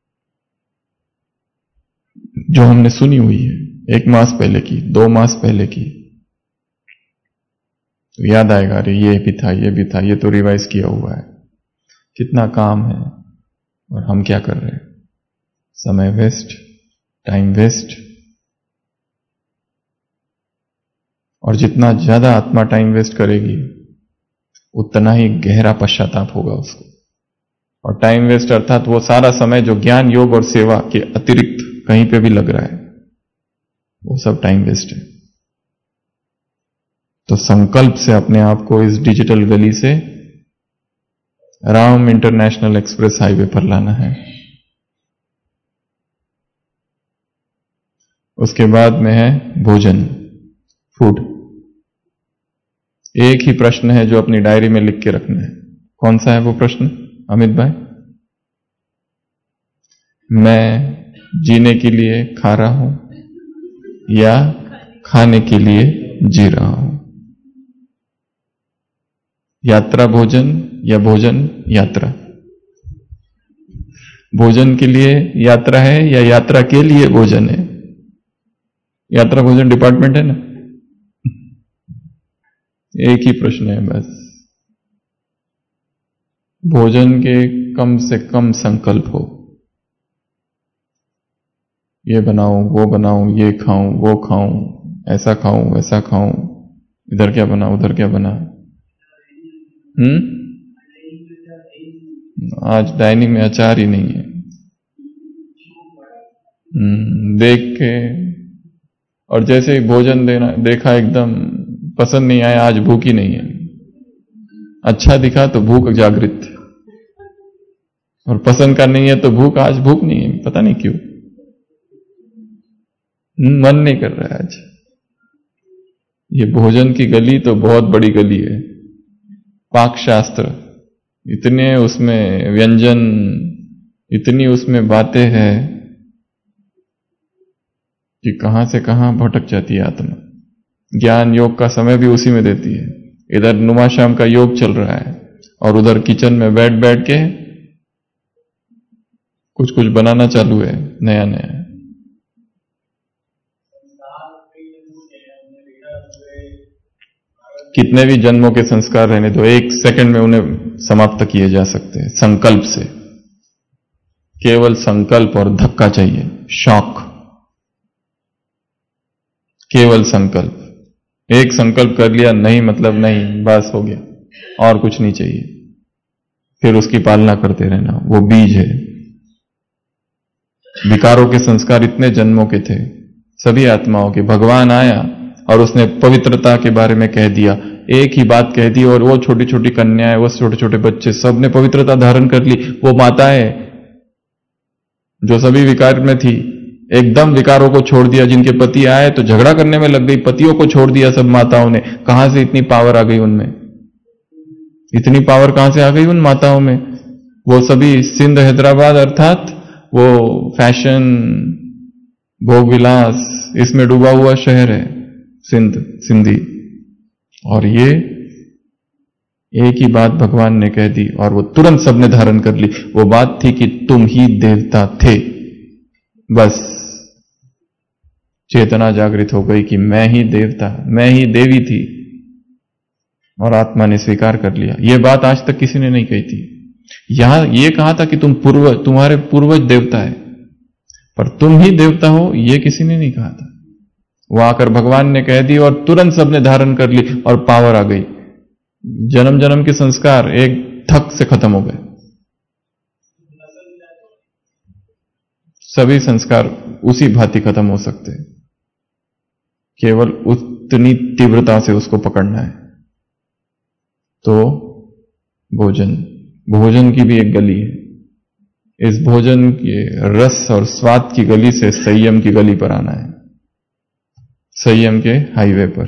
जो हमने सुनी हुई है, एक मास पहले की, दो मास पहले की। तो याद आएगा, अरे ये भी था, ये भी था, ये तो रिवाइज किया हुआ है। कितना काम है और हम क्या कर रहे हैं? समय वेस्ट, टाइम वेस्ट। और जितना ज्यादा आत्मा टाइम वेस्ट करेगी, उतना ही गहरा पश्चाताप होगा उसको। और टाइम वेस्ट अर्थात वो सारा समय जो ज्ञान योग और सेवा के अतिरिक्त कहीं पे भी लग रहा है, वो सब टाइम वेस्ट है। तो संकल्प से अपने आप को इस डिजिटल गली से राम इंटरनेशनल एक्सप्रेस हाईवे पर लाना है। उसके बाद में है भोजन, फूड। एक ही प्रश्न है जो अपनी डायरी में लिख के रखना है। कौन सा है वो प्रश्न, अमित भाई? मैं जीने के लिए खा रहा हूं या खाने के लिए जी रहा हूं? यात्रा भोजन या भोजन यात्रा? भोजन के लिए यात्रा है या यात्रा के लिए भोजन है? यात्रा भोजन डिपार्टमेंट है ना। एक ही प्रश्न है बस। भोजन के कम से कम संकल्प हो, ये बनाऊं, वो बनाऊं, ये खाऊं, वो खाऊं, ऐसा खाऊं, वैसा खाऊं, इधर क्या बना, उधर क्या बना। हम्म आज डाइनिंग में अचार ही नहीं है। हम्म देख के, और जैसे ही भोजन देना देखा एकदम पसंद नहीं आया, आज भूख ही नहीं है। अच्छा दिखा तो भूख जागृत, और पसंद का नहीं है तो भूख, आज भूख नहीं है, पता नहीं क्यों, मन नहीं कर रहा है आज। ये भोजन की गली तो बहुत बड़ी गली है। पाक शास्त्र, इतने उसमें व्यंजन, इतनी उसमें बातें हैं कि कहां से कहां भटक जाती है आत्मा। ज्ञान योग का समय भी उसी में देती है। इधर नुमा शाम का योग चल रहा है और उधर किचन में बैठ बैठ के कुछ कुछ बनाना चालू है नया नया। कितने भी जन्मों के संस्कार रहने दो, एक सेकंड में उन्हें समाप्त किए जा सकते हैं संकल्प से। केवल संकल्प और धक्का चाहिए, शॉक। केवल संकल्प, एक संकल्प कर लिया, नहीं मतलब नहीं, बस हो गया, और कुछ नहीं चाहिए। फिर उसकी पालना करते रहना, वो बीज है। विकारों के संस्कार इतने जन्मों के थे सभी आत्माओं के। भगवान आया और उसने पवित्रता के बारे में कह दिया, एक ही बात कह दी, और वो छोटी छोटी कन्याएं, वो छोटे छोटे बच्चे, सब ने पवित्रता धारण कर ली। वो माताएं जो सभी विकार में थी, एकदम विकारों को छोड़ दिया। जिनके पति आए तो झगड़ा करने में लग गई, पतियों को छोड़ दिया सब माताओं ने। कहां से इतनी पावर आ गई उनमें? इतनी पावर कहां से आ गई उन माताओं में? वो सभी सिंध हैदराबाद अर्थात वो फैशन, भोग विलास, इसमें डूबा हुआ शहर है सिंध, सिंधी। और ये एक ही बात भगवान ने कह दी और वो तुरंत सबने धारण कर ली। वो बात थी कि तुम ही देवता थे। बस चेतना जागृत हो गई कि मैं ही देवता, मैं ही देवी थी, और आत्मा ने स्वीकार कर लिया। यह बात आज तक किसी ने नहीं कही थी। यहां यह कहा था कि तुम पूर्वज, तुम्हारे पूर्वज देवता है, पर तुम ही देवता हो, यह किसी ने नहीं कहा था। वो आकर भगवान ने कह दी और तुरंत सबने धारण कर ली और पावर आ गई। जन्म जन्म के संस्कार एक थक से खत्म हो गए। सभी संस्कार उसी भांति खत्म हो सकते हैं, केवल उतनी तीव्रता से उसको पकड़ना है। तो भोजन भोजन की भी एक गली है। इस भोजन के रस और स्वाद की गली से संयम की गली पर आना है, संयम के हाईवे पर।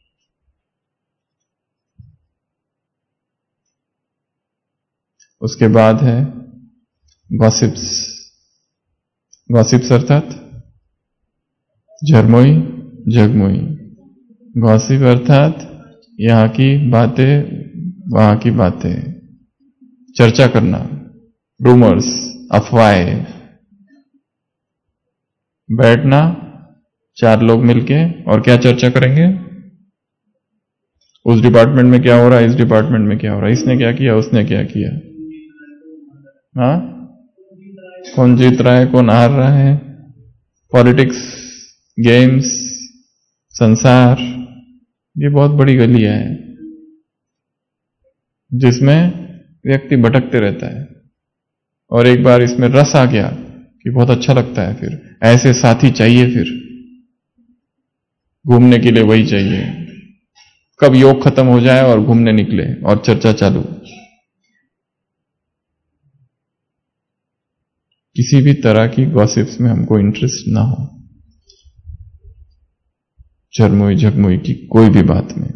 उसके बाद है गॉसिप्स। गॉसिप्स अर्थात झरमोई जगमोई। गॉसिप अर्थात यहां की बातें वहां की बातें, चर्चा करना, रूमर्स, अफवाहें, बैठना चार लोग मिलके और क्या चर्चा करेंगे, उस डिपार्टमेंट में क्या हो रहा है, इस डिपार्टमेंट में क्या हो रहा है, इसने क्या किया, उसने क्या किया, हाँ, कौन जीत रहा है, कौन हार रहा है, पॉलिटिक्स, गेम्स, संसार, ये बहुत बड़ी गलियां है जिसमें व्यक्ति भटकते रहता है। और एक बार इसमें रस आ गया कि बहुत अच्छा लगता है, फिर ऐसे साथी चाहिए, फिर घूमने के लिए वही चाहिए। कब योग खत्म हो जाए और घूमने निकले और चर्चा चालू। किसी भी तरह की गॉसिप्स में हमको इंटरेस्ट ना हो, झरमोई झगमोई की कोई भी बात में।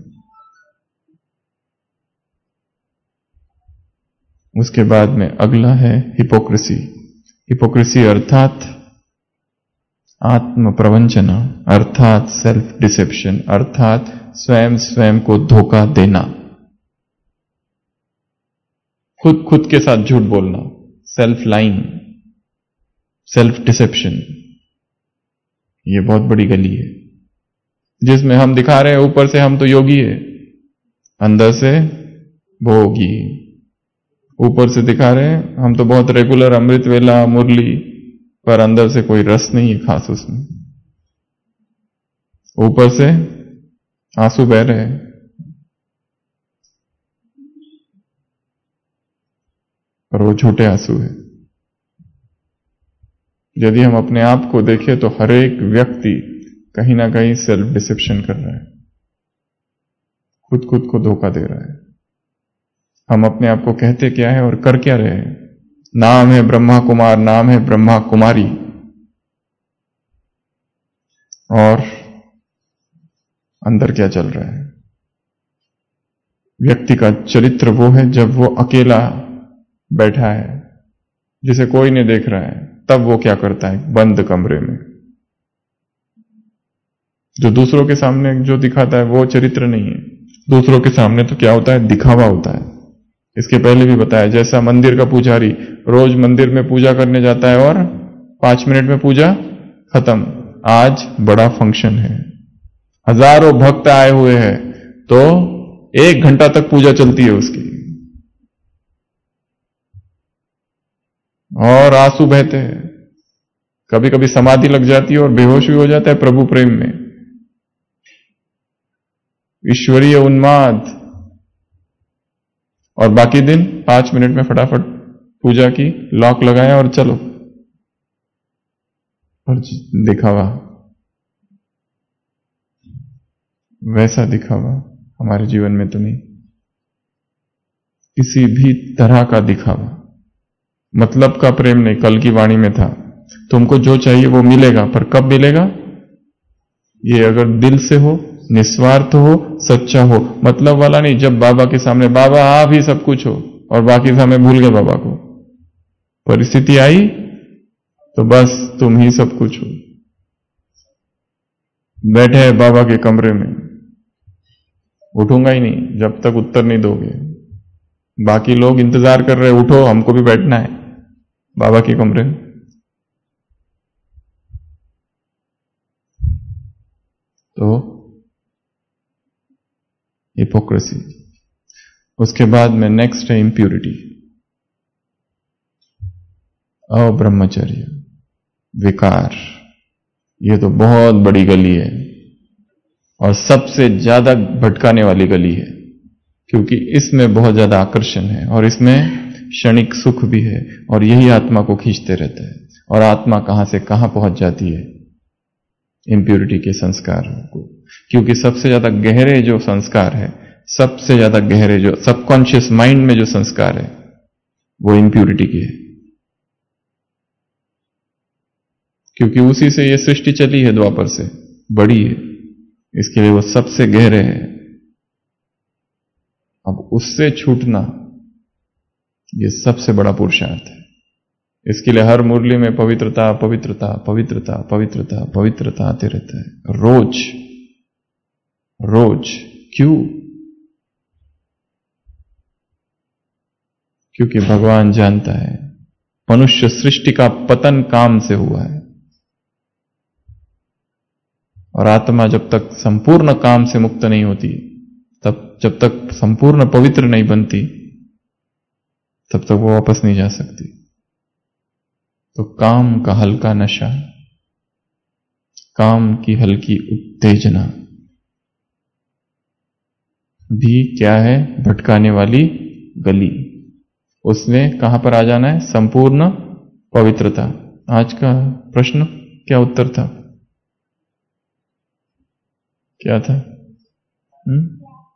उसके बाद में अगला है हिपोक्रेसी। हिपोक्रेसी अर्थात आत्म प्रवंचना, अर्थात सेल्फ डिसेप्शन, अर्थात स्वयं स्वयं को धोखा देना, खुद खुद के साथ झूठ बोलना, सेल्फ लाइंग, सेल्फ डिसेप्शन। ये बहुत बड़ी गली है जिसमें हम दिखा रहे हैं ऊपर से हम तो योगी है, अंदर से भोगी। ऊपर से दिखा रहे हैं हम तो बहुत रेगुलर अमृत वेला मुरली, पर अंदर से कोई रस नहीं है खास उसमें। ऊपर से आंसू बह रहे हैं, पर वो झूठे आंसू है। यदि हम अपने आप को देखें तो हर एक व्यक्ति कहीं ना कहीं सेल्फ डिसेप्शन कर रहा है, खुद खुद को धोखा दे रहा है। हम अपने आप को कहते क्या है और कर क्या रहे हैं। नाम है ब्रह्मा कुमार, नाम है ब्रह्मा कुमारी, और अंदर क्या चल रहा है। व्यक्ति का चरित्र वो है जब वो अकेला बैठा है, जिसे कोई नहीं देख रहा है, तब वो क्या करता है बंद कमरे में। जो दूसरों के सामने जो दिखाता है वो चरित्र नहीं है। दूसरों के सामने तो क्या होता है, दिखावा होता है। इसके पहले भी बताया, जैसा मंदिर का पुजारी रोज मंदिर में पूजा करने जाता है और पांच मिनट में पूजा खत्म। आज बड़ा फंक्शन है, हजारों भक्त आए हुए हैं, तो एक घंटा तक पूजा चलती है उसकी, और आंसू बहते हैं, कभी कभी समाधि लग जाती है और बेहोश भी हो जाता है प्रभु प्रेम में। ईश्वरीय उन्माद। और बाकी दिन पांच मिनट में फटाफट पूजा की, लॉक लगाया और चलो। और दिखावा, वैसा दिखावा हमारे जीवन में तो नहीं। किसी भी तरह का दिखावा, मतलब का प्रेम नहीं। कल की वाणी में था, तुमको जो चाहिए वो मिलेगा, पर कब मिलेगा? ये अगर दिल से हो, निस्वार्थ हो, सच्चा हो, मतलब वाला नहीं। जब बाबा के सामने बाबा आप ही सब कुछ हो और बाकी समय भूल गए बाबा को, परिस्थिति आई तो बस तुम ही सब कुछ हो। बैठे हैं बाबा के कमरे में, उठूंगा ही नहीं जब तक उत्तर नहीं दोगे। बाकी लोग इंतजार कर रहे, उठो हमको भी बैठना है बाबा के कमरे में। तो हिपोक्रेसी। उसके बाद में नेक्स्ट है इंप्यूरिटी, अब्रह्मचर्य, विकार। ये तो बहुत बड़ी गली है और सबसे ज्यादा भटकाने वाली गली है, क्योंकि इसमें बहुत ज्यादा आकर्षण है और इसमें क्षणिक सुख भी है, और यही आत्मा को खींचते रहता है। और आत्मा कहां से कहां पहुंच जाती है इंप्योरिटी के संस्कार को। क्योंकि सबसे ज्यादा गहरे जो संस्कार है, सबसे ज्यादा गहरे जो सबकॉन्शियस माइंड में जो संस्कार है वो इंप्योरिटी के है। क्योंकि उसी से ये सृष्टि चली है, द्वापर से बड़ी है, इसके लिए वो सबसे गहरे है। अब उससे छूटना ये सबसे बड़ा पुरुषार्थ है। इसके लिए हर मुरली में पवित्रता पवित्रता पवित्रता पवित्रता पवित्रता आते रहता है, रोज रोज। क्यों? क्योंकि भगवान जानता है मनुष्य सृष्टि का पतन काम से हुआ है, और आत्मा जब तक संपूर्ण काम से मुक्त नहीं होती, तब जब तक संपूर्ण पवित्र नहीं बनती, तब तक वो वापस नहीं जा सकती। तो काम का हल्का नशा, काम की हल्की उत्तेजना भी क्या है? भटकाने वाली गली। उसमें कहां पर आ जाना है? संपूर्ण पवित्रता। आज का प्रश्न क्या उत्तर था? क्या था? हुँ?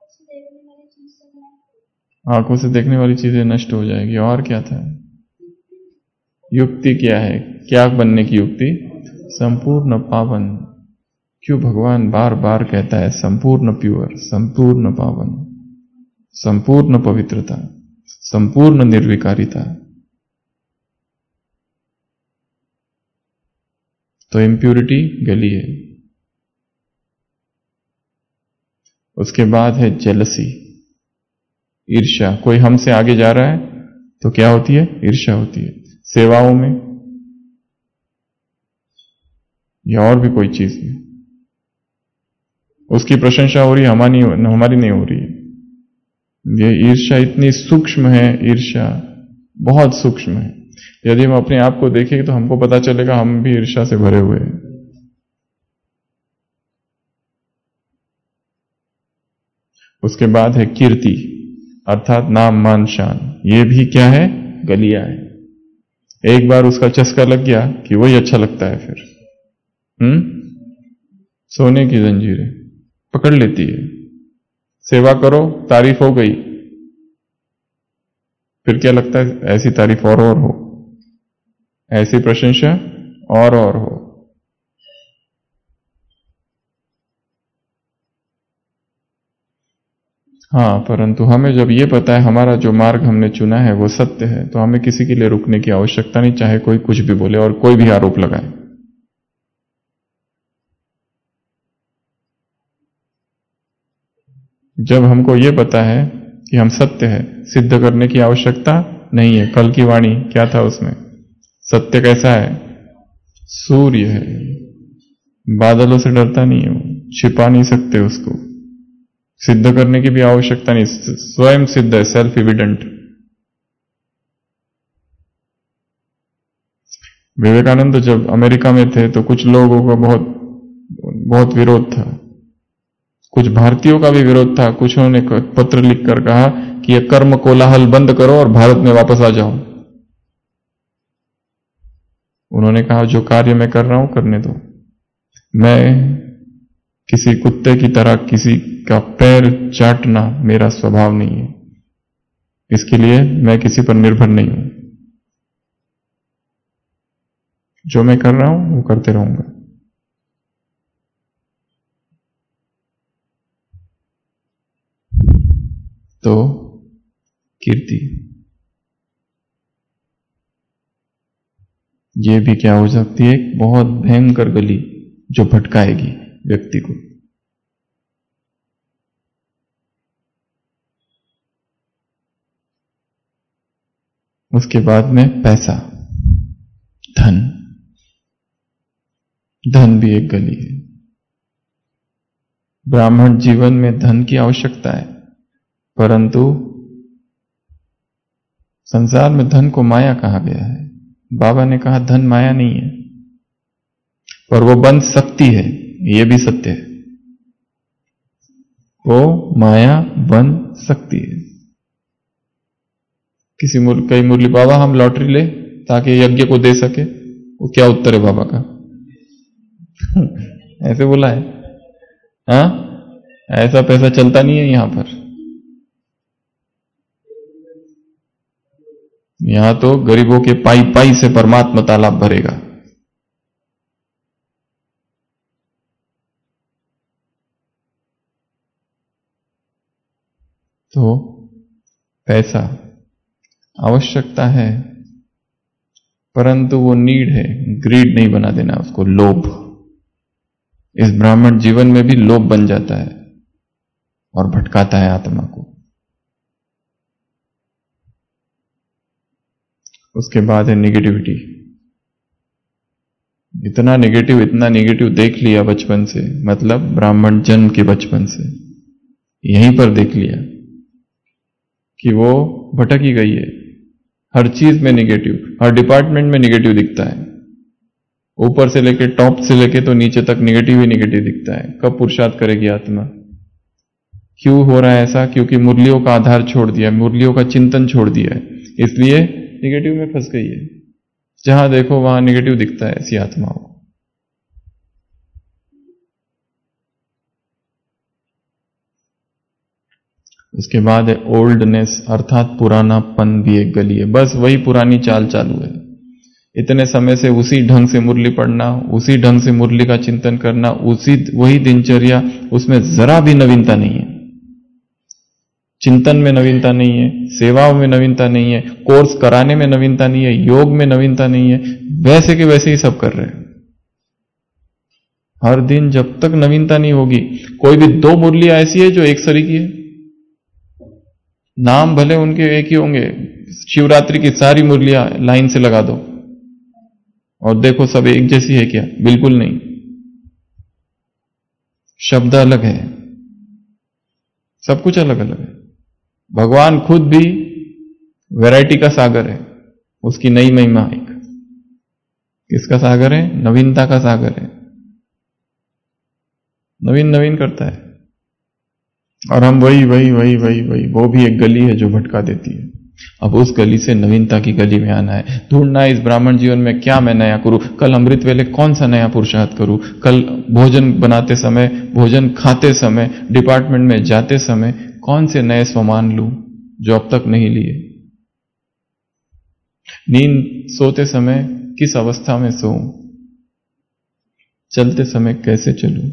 आंखों से देखने वाली चीजें नष्ट हो जाएगी। और क्या था? युक्ति क्या है? क्या बनने की युक्ति? संपूर्ण पावन। क्यों भगवान बार बार कहता है संपूर्ण प्योर, संपूर्ण पावन, संपूर्ण पवित्रता, संपूर्ण निर्विकारिता? तो इंप्योरिटी गली है। उसके बाद है जेलसी, ईर्ष्या। कोई हमसे आगे जा रहा है तो क्या होती है? ईर्ष्या होती है। सेवाओं में या और भी कोई चीज में उसकी प्रशंसा हो रही है, हमारी हमारी नहीं हो रही है। ये ईर्ष्या इतनी सूक्ष्म है, ईर्ष्या बहुत सूक्ष्म है। यदि हम अपने आप को देखें तो हमको पता चलेगा हम भी ईर्ष्या से भरे हुए हैं। उसके बाद है कीर्ति, अर्थात नाम मान शान। ये भी क्या है? गलियां है। एक बार उसका चस्का लग गया कि वही अच्छा लगता है, फिर हम्म सोने की जंजीरें पकड़ लेती है। सेवा करो, तारीफ हो गई, फिर क्या लगता है? ऐसी तारीफ और और हो, ऐसी प्रशंसा और और हो। हाँ, परंतु हमें जब ये पता है हमारा जो मार्ग हमने चुना है वो सत्य है, तो हमें किसी के लिए रुकने की आवश्यकता नहीं, चाहे कोई कुछ भी बोले और कोई भी आरोप लगाए। जब हमको ये पता है कि हम सत्य है, सिद्ध करने की आवश्यकता नहीं है। कल की वाणी क्या था उसमें? सत्य कैसा है? सूर्य है, बादलों से डरता नहीं है, छिपा नहीं सकते उसको, सिद्ध करने की भी आवश्यकता नहीं, स्वयं सिद्ध है, सेल्फ एविडेंट। विवेकानंद जब अमेरिका में थे तो कुछ लोगों का बहुत बहुत विरोध था, कुछ भारतीयों का भी विरोध था। कुछ ने पत्र लिखकर कहा कि यह कर्म कोलाहल बंद करो और भारत में वापस आ जाओ। उन्होंने कहा जो कार्य मैं कर रहा हूं करने दो, मैं किसी कुत्ते की तरह किसी का पैर चाटना मेरा स्वभाव नहीं है, इसके लिए मैं किसी पर निर्भर नहीं हूं। जो मैं कर रहा हूं वो करते रहूंगा। तो कीर्ति, ये भी क्या हो सकती है? एक बहुत भयंकर गली जो भटकाएगी व्यक्ति को। उसके बाद में पैसा, धन। धन भी एक गली है। ब्राह्मण जीवन में धन की आवश्यकता है, परंतु संसार में धन को माया कहा गया है। बाबा ने कहा धन माया नहीं है, पर वो बन सकती है, ये भी सत्य है। वो माया बन सकती है। किसी मुर, कई मुरली बाबा हम लॉटरी ले ताकि यज्ञ को दे सके, वो क्या उत्तर है बाबा का? ऐसे बोला है, हाँ ऐसा पैसा चलता नहीं है यहां पर। यहां तो गरीबों के पाई पाई से परमात्मा तालाब भरेगा। तो पैसा आवश्यकता है, परंतु वो नीड है, ग्रीड नहीं बना देना उसको, लोभ। इस ब्राह्मण जीवन में भी लोभ बन जाता है और भटकाता है आत्मा को। उसके बाद है निगेटिविटी। इतना नेगेटिव इतना नेगेटिव देख लिया बचपन से, मतलब ब्राह्मण जन्म के बचपन से यहीं पर देख लिया कि वो भटक ही गई है। हर चीज में नेगेटिव, हर डिपार्टमेंट में नेगेटिव दिखता है। ऊपर से लेके टॉप से लेके तो नीचे तक नेगेटिव ही नेगेटिव दिखता है। कब पुरुषार्थ करेगी आत्मा? क्यों हो रहा है ऐसा? क्योंकि मुरलियों का आधार छोड़ दिया, मुरलियों का चिंतन छोड़ दिया है, इसलिए नेगेटिव में फंस गई है। जहां देखो वहां नेगेटिव दिखता है ऐसी आत्माओं को। उसके बाद है ओल्डनेस, अर्थात पुरानापन भी एक गली है। बस वही पुरानी चाल चालू है। इतने समय से उसी ढंग से मुरली पढ़ना, उसी ढंग से मुरली का चिंतन करना, उसी वही दिनचर्या, उसमें जरा भी नवीनता नहीं है। चिंतन में नवीनता नहीं है, सेवाओं में नवीनता नहीं है, कोर्स कराने में नवीनता नहीं है, योग में नवीनता नहीं है, वैसे के वैसे ही सब कर रहे हैं। हर दिन जब तक नवीनता नहीं होगी, कोई भी दो मुरलियां ऐसी है जो एक सरी की है, नाम भले उनके एक ही होंगे, शिवरात्रि की सारी मुरलियां लाइन से लगा दो और देखो सब एक जैसी है क्या? बिल्कुल नहीं, शब्द अलग है, सब कुछ अलग अलग है। भगवान खुद भी वैरायटी का सागर है, उसकी नई महिमा एक। किसका सागर है? नवीनता का सागर है, नवीन नवीन करता है। और हम वही वही वही वही वही वो भी एक गली है जो भटका देती है। अब उस गली से नवीनता की गली में आना है, ढूंढना है इस ब्राह्मण जीवन में क्या मैं नया करूं, कल अमृत वेले कौन सा नया पुरुषार्थ करूं, कल भोजन बनाते समय, भोजन खाते समय, डिपार्टमेंट में जाते समय कौन से नए स्वमान लूं जो अब तक नहीं लिए। नींद सोते समय किस अवस्था में सोऊं, चलते समय कैसे चलूं।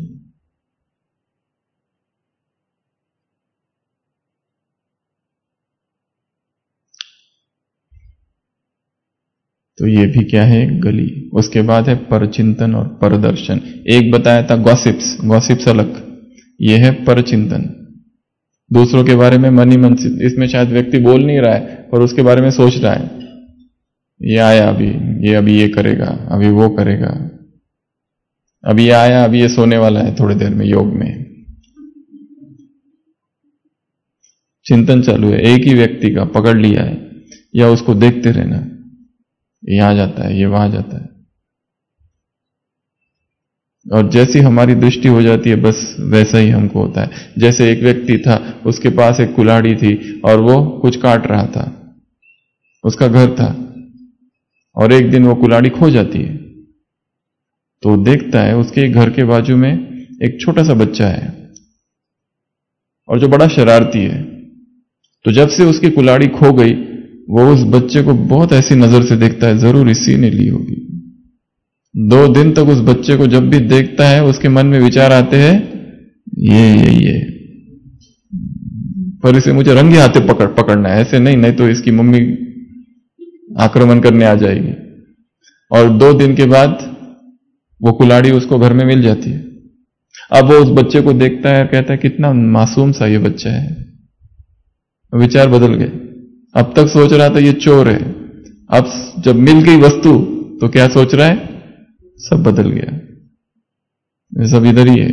तो ये भी क्या है? गली। उसके बाद है परचिंतन और परदर्शन। एक बताया था गॉसिप्स, गॉसिप्स अलग, ये है परचिंतन। दूसरों के बारे में मन ही मन, इसमें शायद व्यक्ति बोल नहीं रहा है पर उसके बारे में सोच रहा है, ये आया अभी, ये अभी ये करेगा, अभी वो करेगा, अभी ये आया, अभी ये सोने वाला है थोड़ी देर में योग में। चिंतन चालू है एक ही व्यक्ति का, पकड़ लिया है, या उसको देखते रहना, ये आ जाता है, ये वहां जाता है। और जैसी हमारी दृष्टि हो जाती है बस वैसा ही हमको होता है। जैसे एक व्यक्ति था, उसके पास एक कुल्हाड़ी थी और वो कुछ काट रहा था, उसका घर था, और एक दिन वो कुल्हाड़ी खो जाती है। तो देखता है उसके घर के बाजू में एक छोटा सा बच्चा है और जो बड़ा शरारती है। तो जब से उसकी कुल्हाड़ी खो गई, वो उस बच्चे को बहुत ऐसी नजर से देखता है, जरूर इसी ने ली होगी। दो दिन तक उस बच्चे को जब भी देखता है उसके मन में विचार आते हैं, ये ये ये पर इसे मुझे रंगे हाथे पकड़ पकड़ना है, ऐसे नहीं, नहीं तो इसकी मम्मी आक्रमण करने आ जाएगी। और दो दिन के बाद वो कुल्हाड़ी उसको घर में मिल जाती है। अब वो उस बच्चे को देखता है और कहता है कितना मासूम सा ये बच्चा है। विचार बदल गए। अब तक सोच रहा था ये चोर है, अब जब मिल गई वस्तु तो क्या सोच रहा है? सब बदल गया, ये सब इधर ही है।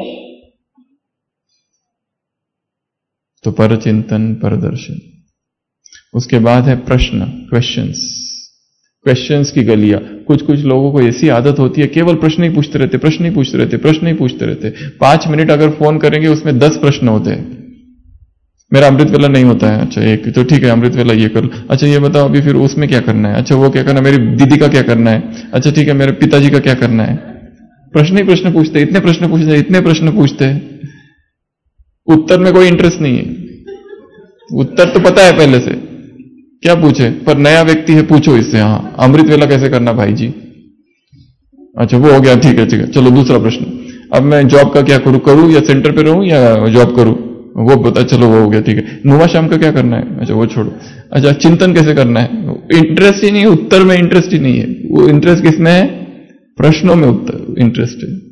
तो परचिंतन परदर्शन। उसके बाद है प्रश्न, क्वेश्चंस। क्वेश्चंस की गलियां। कुछ कुछ लोगों को ऐसी आदत होती है केवल प्रश्न ही पूछते रहते, प्रश्न ही पूछते रहते, प्रश्न ही पूछते रहते। पांच मिनट अगर फोन करेंगे उसमें दस प्रश्न होते हैं, मेरा अमृत वेला नहीं होता है। अच्छा एक तो ठीक है, अमृत वेला ये कर लो। अच्छा ये बताओ अभी फिर उसमें क्या करना है? अच्छा वो क्या करना है? मेरी दीदी का क्या करना है? अच्छा ठीक है, मेरे पिताजी का क्या करना है? प्रश्न ही प्रश्न पूछते, इतने प्रश्न पूछते, इतने प्रश्न पूछते हैं, उत्तर में कोई इंटरेस्ट नहीं है। उत्तर तो पता है पहले से, क्या पूछे, पर नया व्यक्ति है, पूछो इससे, हाँ अमृत वेला कैसे करना भाई जी? अच्छा वो हो गया, ठीक है ठीक है, चलो दूसरा प्रश्न, अब मैं जॉब का क्या करूं, करूं या सेंटर पे रहूं या जॉब करूं, वो बता, चलो वो हो गया, ठीक है। नुमा शाम का क्या करना है? अच्छा वो छोड़ो। अच्छा चिंतन कैसे करना है? इंटरेस्ट ही नहीं है, उत्तर में इंटरेस्ट ही नहीं है। वो इंटरेस्ट किसमें है? प्रश्नों में उत्तर इंटरेस्ट है।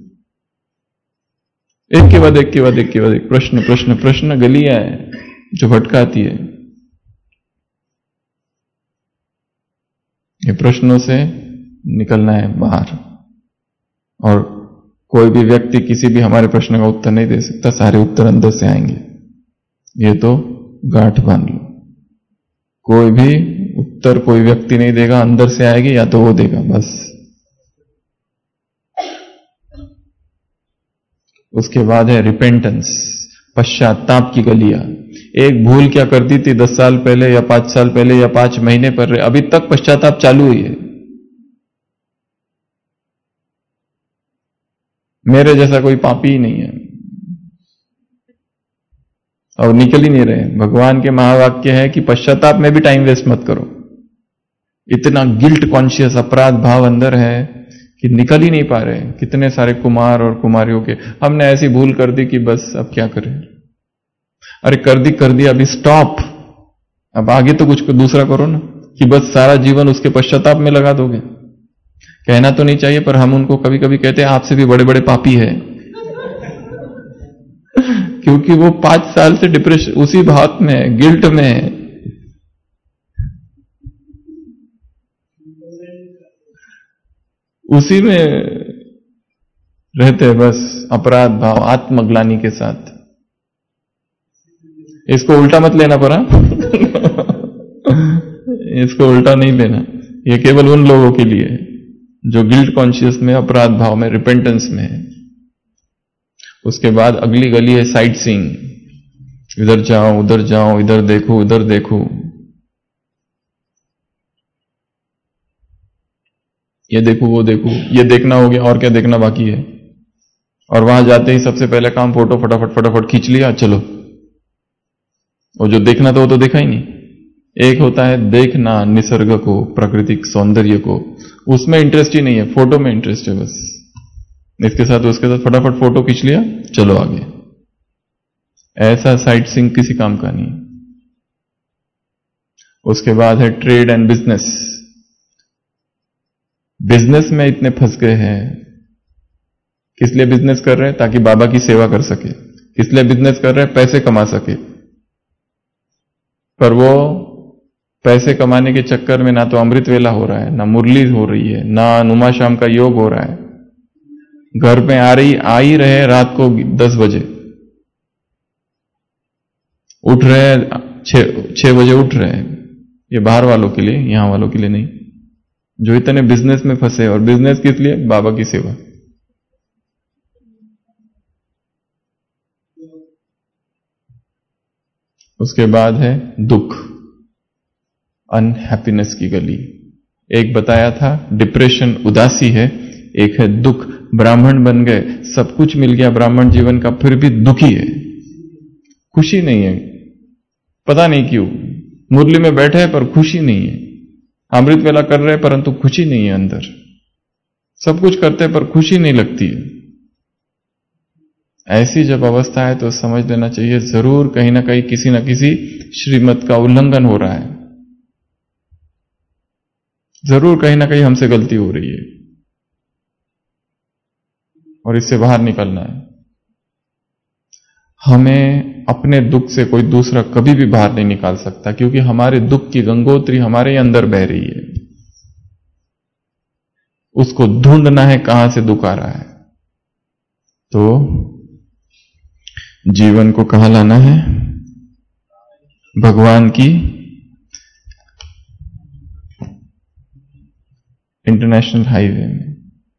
एक के बाद एक के बाद एक के बाद एक प्रश्न प्रश्न प्रश्न, गलियां है जो भटकाती है। ये प्रश्नों से निकलना है बाहर, और कोई भी व्यक्ति किसी भी हमारे प्रश्न का उत्तर नहीं दे सकता, सारे उत्तर अंदर से आएंगे। ये तो गांठ बांध लो, कोई भी उत्तर कोई व्यक्ति नहीं देगा, अंदर से आएगी या तो वो देगा बस। उसके बाद है रिपेंटेंस, पश्चाताप की गलियां। एक भूल क्या करती थी दस साल पहले या पांच साल पहले या पांच महीने पर, अभी तक पश्चाताप चालू ही है। मेरे जैसा कोई पापी ही नहीं है, और निकल ही नहीं रहे। भगवान के महावाक्य है कि पश्चाताप में भी टाइम वेस्ट मत करो। इतना गिल्ट कॉन्शियस अपराध भाव अंदर है कि निकल ही नहीं पा रहे। कितने सारे कुमार और कुमारियों के, हमने ऐसी भूल कर दी कि बस अब क्या करें, अरे कर दी कर दी, अभी स्टॉप, अब आगे तो कुछ दूसरा करो ना, कि बस सारा जीवन उसके पश्चाताप में लगा दोगे। कहना तो नहीं चाहिए, पर हम उनको कभी कभी कहते हैं आपसे भी बड़े बड़े पापी है। क्योंकि वो पांच साल से डिप्रेशन, उसी बात में, गिल्ट में, उसी में रहते हैं, बस अपराध भाव आत्मग्लानि के साथ। इसको उल्टा मत लेना पड़ा। इसको उल्टा नहीं लेना, ये केवल उन लोगों के लिए है जो गिल्ट कॉन्शियस में, अपराध भाव में, रिपेंटेंस में है। उसके बाद अगली गली है साइट सीइंग, इधर जाओ उधर जाओ, इधर देखो उधर देखो, ये देखो वो देखो, ये देखना हो गया, और क्या देखना बाकी है? और वहां जाते ही सबसे पहले काम फोटो फटाफट फटाफट खींच लिया, चलो। और जो देखना था वो तो देखा ही नहीं। एक होता है देखना निसर्ग को, प्राकृतिक सौंदर्य को, उसमें इंटरेस्ट ही नहीं है, फोटो में इंटरेस्ट है बस। इसके साथ उसके साथ फटाफट फोटो खींच लिया, चलो आगे। ऐसा साइट सीइंग किसी काम का नहीं। उसके बाद है ट्रेड एंड बिजनेस। बिजनेस में इतने फंस गए हैं। किस लिए बिजनेस कर रहे हैं? ताकि बाबा की सेवा कर सके। किस लिए बिजनेस कर रहे हैं? पैसे कमा सके। पर वो पैसे कमाने के चक्कर में ना तो अमृत वेला हो रहा है, ना मुरली हो रही है, ना नुमा शाम का योग हो रहा है। घर में आ रही आ ही रहे रात को दस बजे, उठ रहे हैं छह बजे उठ रहे हैं। ये बाहर वालों के लिए, यहां वालों के लिए नहीं, जो इतने बिजनेस में फंसे। और बिजनेस किस लिए? बाबा की सेवा। उसके बाद है दुख, अनहैप्पीनेस की गली। एक बताया था डिप्रेशन उदासी है, एक है दुख। ब्राह्मण बन गए, सब कुछ मिल गया ब्राह्मण जीवन का, फिर भी दुखी है, खुशी नहीं है। पता नहीं क्यों, मुरली में बैठे हैं पर खुशी नहीं है, अमृत वेला कर रहे हैं परंतु खुशी नहीं है अंदर, सब कुछ करते हैं पर खुशी नहीं लगती है। ऐसी जब अवस्था है तो समझ लेना चाहिए जरूर कहीं ना कहीं किसी न किसी श्रीमत का उल्लंघन हो रहा है, जरूर कहीं ना कहीं हमसे गलती हो रही है और इससे बाहर निकलना है। हमें अपने दुख से कोई दूसरा कभी भी बाहर नहीं निकाल सकता, क्योंकि हमारे दुख की गंगोत्री हमारे अंदर बह रही है। उसको ढूंढना है कहां से दुख आ रहा है। तो जीवन को कहां लाना है? भगवान की इंटरनेशनल हाईवे में।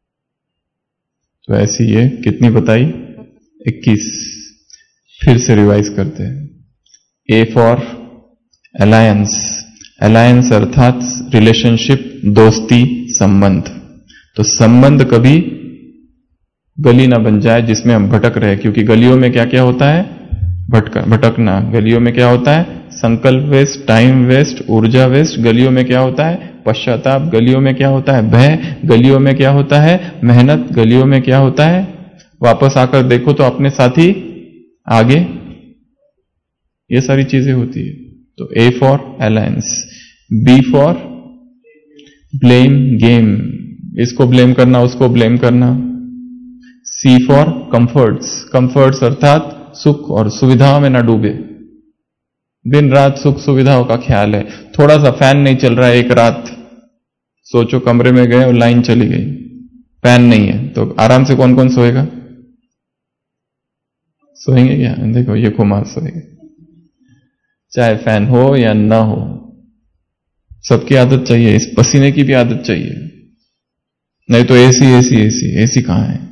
तो ऐसी ये कितनी बताई? इक्कीस। फिर से रिवाइज करते हैं। ए फॉर अलायंस, अलायंस अर्थात रिलेशनशिप, दोस्ती, संबंध। तो संबंध कभी गली ना बन जाए जिसमें हम भटक रहे, क्योंकि गलियों में क्या क्या होता है, भटका भटकना। गलियों में क्या होता है, संकल्प वेस्ट, टाइम वेस्ट, ऊर्जा वेस्ट। गलियों में क्या होता है, पश्चाताप। गलियों में क्या होता है, भय। गलियों में क्या होता है, मेहनत। गलियों में क्या होता है, वापस आकर देखो तो अपने साथी आगे, ये सारी चीजें होती है। तो A for alliance, B for blame game, इसको ब्लेम करना, उसको ब्लेम करना। सी फॉर कंफर्ट्स, कंफर्ट्स अर्थात सुख और सुविधाओं में ना डूबे। दिन रात सुख सुविधाओं का ख्याल है। थोड़ा सा फैन नहीं चल रहा है एक रात, सोचो कमरे में गए और लाइन चली गई, फैन नहीं है, तो आराम से कौन कौन सोएगा? सोएंगे क्या? देखो ये खुमार सोएगा, चाहे फैन हो या ना हो। सबकी आदत चाहिए, इस पसीने की भी आदत चाहिए, नहीं तो एसी एसी एसी एसी कहां है?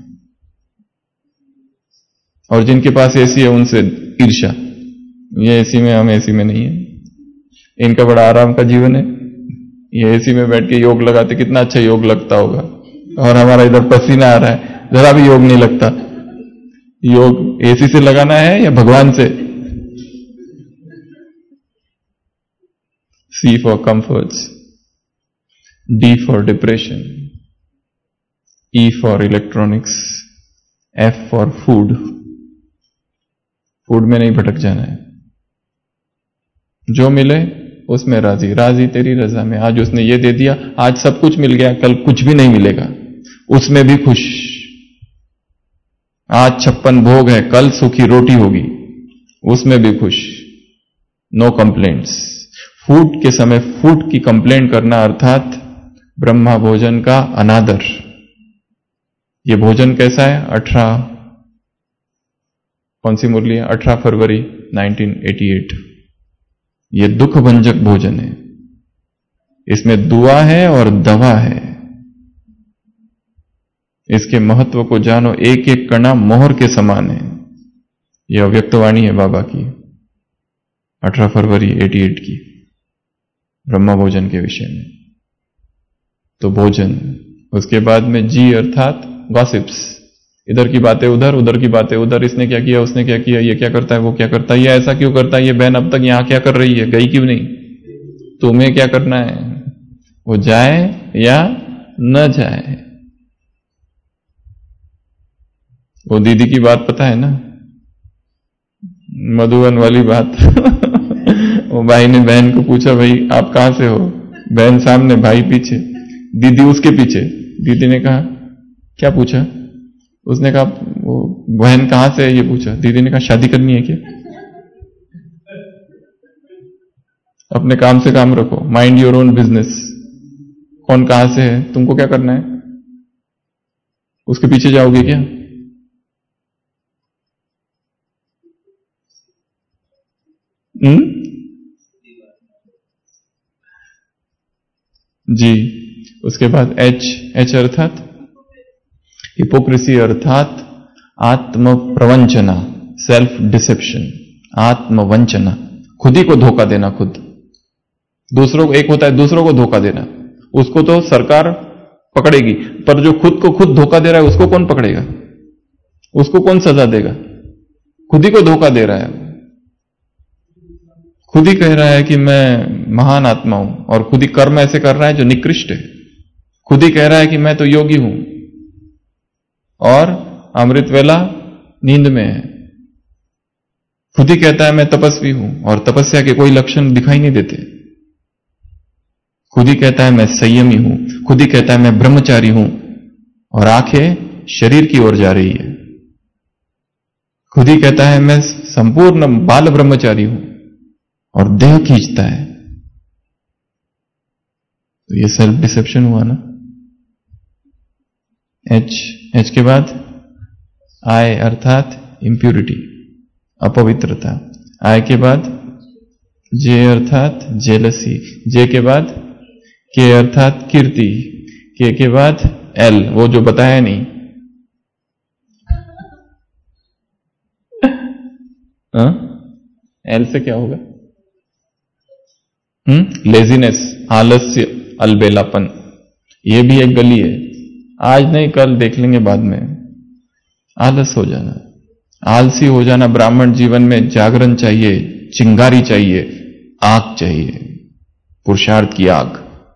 और जिनके पास एसी है उनसे ईर्ष्या, ये एसी में, हम एसी में नहीं है, इनका बड़ा आराम का जीवन है, ये एसी में बैठ के योग लगाते, कितना अच्छा योग लगता होगा, और हमारा इधर पसीना आ रहा है, जरा भी योग नहीं लगता। योग एसी से लगाना है या भगवान से? C for comforts, D for depression, E for electronics, F for food. Food में नहीं भटक जाना है, जो मिले उसमें राजी, राजी तेरी रजा में। आज उसने ये दे दिया, आज सब कुछ मिल गया, कल कुछ भी नहीं मिलेगा, उसमें भी खुश। आज छप्पन भोग है, कल सूखी रोटी होगी, उसमें भी खुश, नो कंप्लेंट्स। फूड के समय फूड की कंप्लेंट करना अर्थात ब्रह्मा भोजन का अनादर। ये भोजन कैसा है? अठारह कौन सी मुरली है? अठारह फरवरी उन्नीस सौ अट्ठासी। ये दुख भंजक भोजन है, इसमें दुआ है और दवा है। इसके महत्व को जानो, एक एक कणा मोहर के समान है। यह अव्यक्तवाणी है बाबा की, अठारह फरवरी अट्ठासी की, ब्रह्मा भोजन के विषय में। तो भोजन, उसके बाद में जी अर्थात गॉसिप्स, इधर की बातें उधर, उधर की बातें उधर, इसने क्या किया, उसने क्या किया, ये क्या करता है, वो क्या करता है, ये ऐसा क्यों करता है, ये बहन अब तक यहां क्या कर रही है, गई क्यों नहीं, तुम्हें क्या करना है, वो जाए या न जाए। वो दीदी की बात पता है ना, मधुबन वाली बात वो भाई ने बहन को पूछा, भाई आप कहां से हो? बहन सामने, भाई पीछे, दीदी उसके पीछे। दीदी ने कहा, क्या पूछा? उसने कहा, वो बहन कहां से है ये पूछा। दीदी ने कहा, शादी करनी है क्या? अपने काम से काम रखो, माइंड योर ओन बिजनेस। कौन कहां से है, तुमको क्या करना है? उसके पीछे जाओगे क्या? हम्म जी। उसके बाद एच, एच अर्थात हिपोक्रेसी, अर्थात आत्म प्रवंचना, सेल्फ डिसेप्शन, आत्मवंचना, खुद ही को धोखा देना। खुद दूसरों को, एक होता है दूसरों को धोखा देना, उसको तो सरकार पकड़ेगी, पर जो खुद को खुद धोखा दे रहा है उसको कौन पकड़ेगा, उसको कौन सजा देगा? खुद ही को धोखा दे रहा है, खुद ही कह रहा है कि मैं महान आत्मा हूं, और खुद ही कर्म ऐसे कर रहा है जो निकृष्ट है। खुद ही कह रहा है कि मैं तो योगी हूं, और अमृत वेला नींद में है। खुद ही कहता है मैं तपस्वी हूं, और तपस्या के कोई लक्षण दिखाई नहीं देते। खुद ही कहता है मैं संयमी हूं, खुद ही कहता है मैं ब्रह्मचारी हूं, और आंखें शरीर की ओर जा रही है। खुद ही कहता है मैं संपूर्ण बाल ब्रह्मचारी हूं, और देह खींचता है। तो ये सेल्फ डिसेप्शन हुआ ना। एच, एच के बाद आई अर्थात इंप्यूरिटी, अपवित्रता। आई के बाद जे अर्थात जेलसी, जे के बाद के अर्थात कीर्ति, के के बाद एल, वो जो बताया नहीं। हाँ? एल से क्या होगा? हम्म लेजीनेस, आलस्य, अलबेलापन, ये भी एक गली है। आज नहीं कल देख लेंगे, बाद में आलस हो जाना, आलसी हो जाना। ब्राह्मण जीवन में जागरण चाहिए, चिंगारी चाहिए, आग चाहिए, पुरुषार्थ की आग।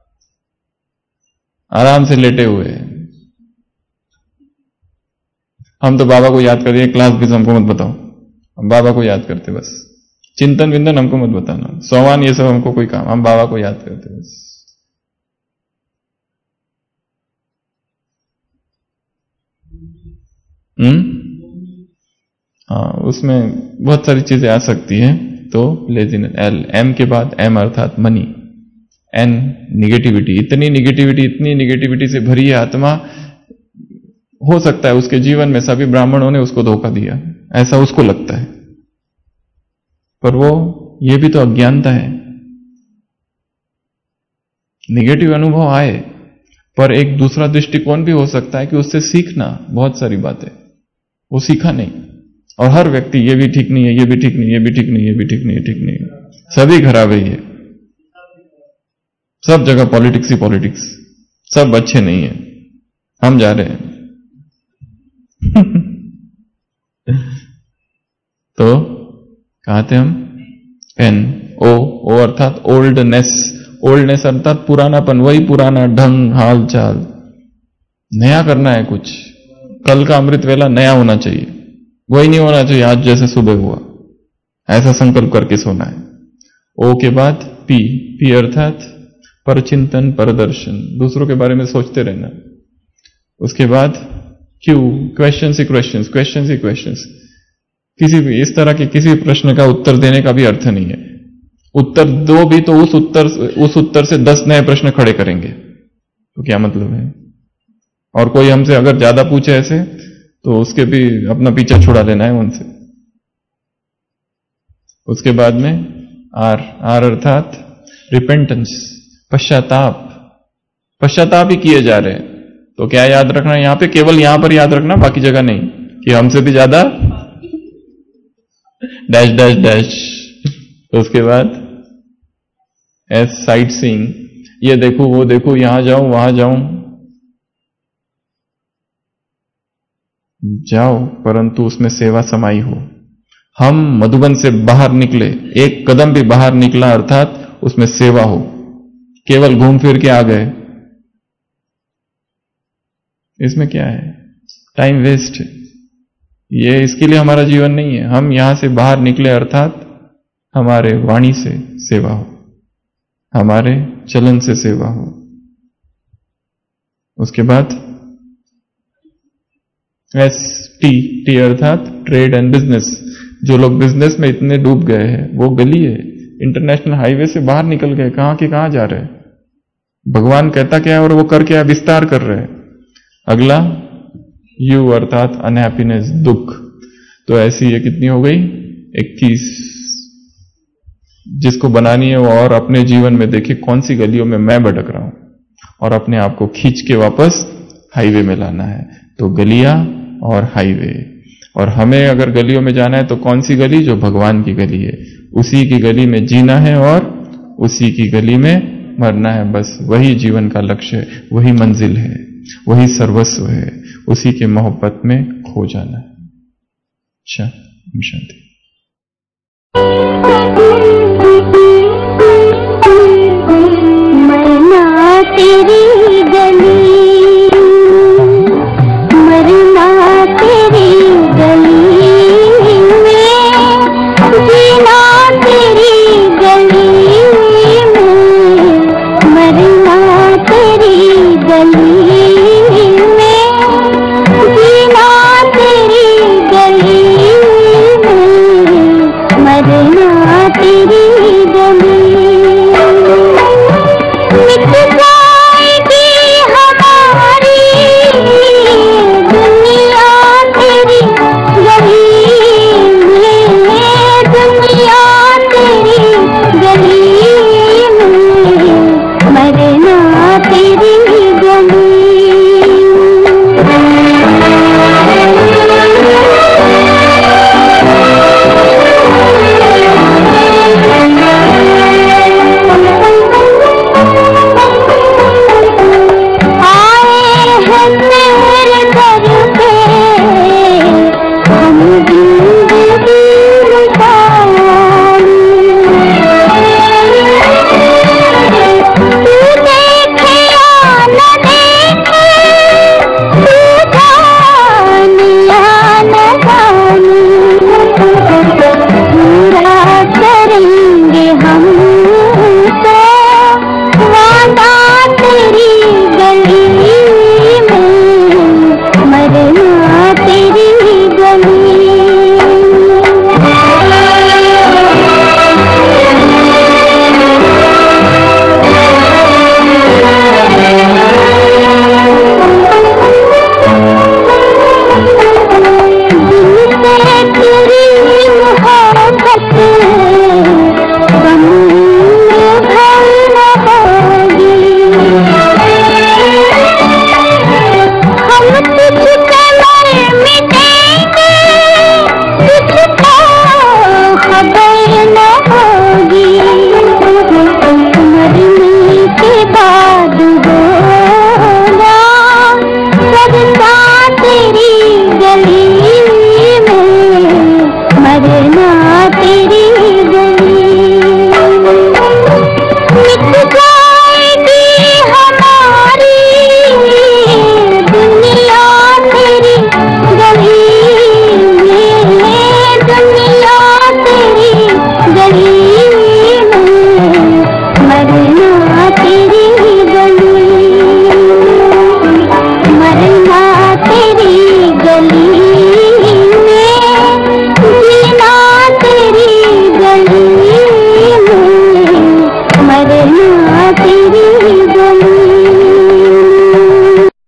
आराम से लेटे हुए हम तो बाबा को याद करिए, क्लास भी हमको मत बताओ, हम बाबा को याद करते बस। चिंतन विंतन हमको मत बताना, सोवान ये सब हमको कोई काम, हम बाबा को याद करते बस। हम्म हाँ, उसमें बहुत सारी चीजें आ सकती हैं। तो लेजिनेस, एल, एम के बाद एम अर्थात मनी, एन निगेटिविटी, इतनी निगेटिविटी, इतनी निगेटिविटी से भरी है आत्मा। हो सकता है उसके जीवन में सभी ब्राह्मणों ने उसको धोखा दिया, ऐसा उसको लगता है, पर वो ये भी तो अज्ञानता है। निगेटिव अनुभव आए, पर एक दूसरा दृष्टिकोण भी हो सकता है कि उससे सीखना बहुत सारी बातें, वो सीखा नहीं। और हर व्यक्ति ये भी ठीक नहीं है, ये भी ठीक नहीं, ये भी ठीक नहीं, ये भी ठीक नहीं, ठीक नहीं, सभी खराब है, ये सब जगह पॉलिटिक्स ही पॉलिटिक्स, सब अच्छे नहीं है, हम जा रहे हैं। तो कहा थे हम, एन, ओ, ओ अर्थात ओल्डनेस, ओल्डनेस अर्थात पुरानापन, वही पुराना ढंग, हाल चाल। नया करना है कुछ, कल का अमृत वेला नया होना चाहिए, वही नहीं होना चाहिए आज जैसे सुबह हुआ, ऐसा संकल्प करके सोना है। ओ के बाद पी, पी अर्थात परचिंतन, परदर्शन, दूसरों के बारे में सोचते रहना। उसके बाद क्यू, क्वेश्चन ही क्वेश्चन, क्वेश्चन ही क्वेश्चन। किसी भी इस तरह के किसी प्रश्न का उत्तर देने का भी अर्थ नहीं है। उत्तर दो भी तो उस उत्तर उस उत्तर से दस नए प्रश्न खड़े करेंगे, तो क्या मतलब है। और कोई हमसे अगर ज्यादा पूछे ऐसे, तो उसके भी अपना पीछा छुड़ा लेना है उनसे। उसके बाद में आर, आर अर्थात रिपेंटेंस, पश्चाताप, पश्चाताप ही किए जा रहे हैं। तो क्या याद रखना यहां पे, केवल यहां पर याद रखना, बाकी जगह नहीं, कि हमसे भी ज्यादा डैश डैश डैश। उसके बाद एस, साइट सीइंग, ये देखूं वो देखूं, यहां जाऊं वहां जाऊं, जाओ परंतु उसमें सेवा समाई हो। हम मधुबन से बाहर निकले, एक कदम भी बाहर निकला अर्थात उसमें सेवा हो, केवल घूम फिर के आ गए, इसमें क्या है, टाइम वेस्ट है ये, इसके लिए हमारा जीवन नहीं है। हम यहां से बाहर निकले अर्थात हमारे वाणी से सेवा हो, हमारे चलन से सेवा हो। उसके बाद एस, टी, टी अर्थात ट्रेड एंड बिजनेस। जो लोग बिजनेस में इतने डूब गए हैं, वो गली है, इंटरनेशनल हाईवे से बाहर निकल गए, कहां के कहां जा रहे हैं। भगवान कहता क्या है और वो कर क्या है, विस्तार कर रहे हैं। अगला यू अर्थात अनहैप्पीनेस, दुख। तो ऐसी ये कितनी हो गई, इक्कीस। जिसको बनानी है वो और अपने जीवन में देखिए कौन सी गलियों में मैं भटक रहा हूं, और अपने आप को खींच के वापस हाईवे में लाना है। तो गलियां और हाईवे, और हमें अगर गलियों में जाना है तो कौन सी गली, जो भगवान की गली है, उसी की गली में जीना है और उसी की गली में मरना है। बस वही जीवन का लक्ष्य है, वही मंजिल है, वही सर्वस्व है, उसी के मोहब्बत में खो जाना है। अच्छा, शांति। मरना तेरी गली, मरना तेरी गली में, जीना तेरी गली में, मरना तेरी गली में, जीना तेरी गली में, मरना तेरी गली। मुझे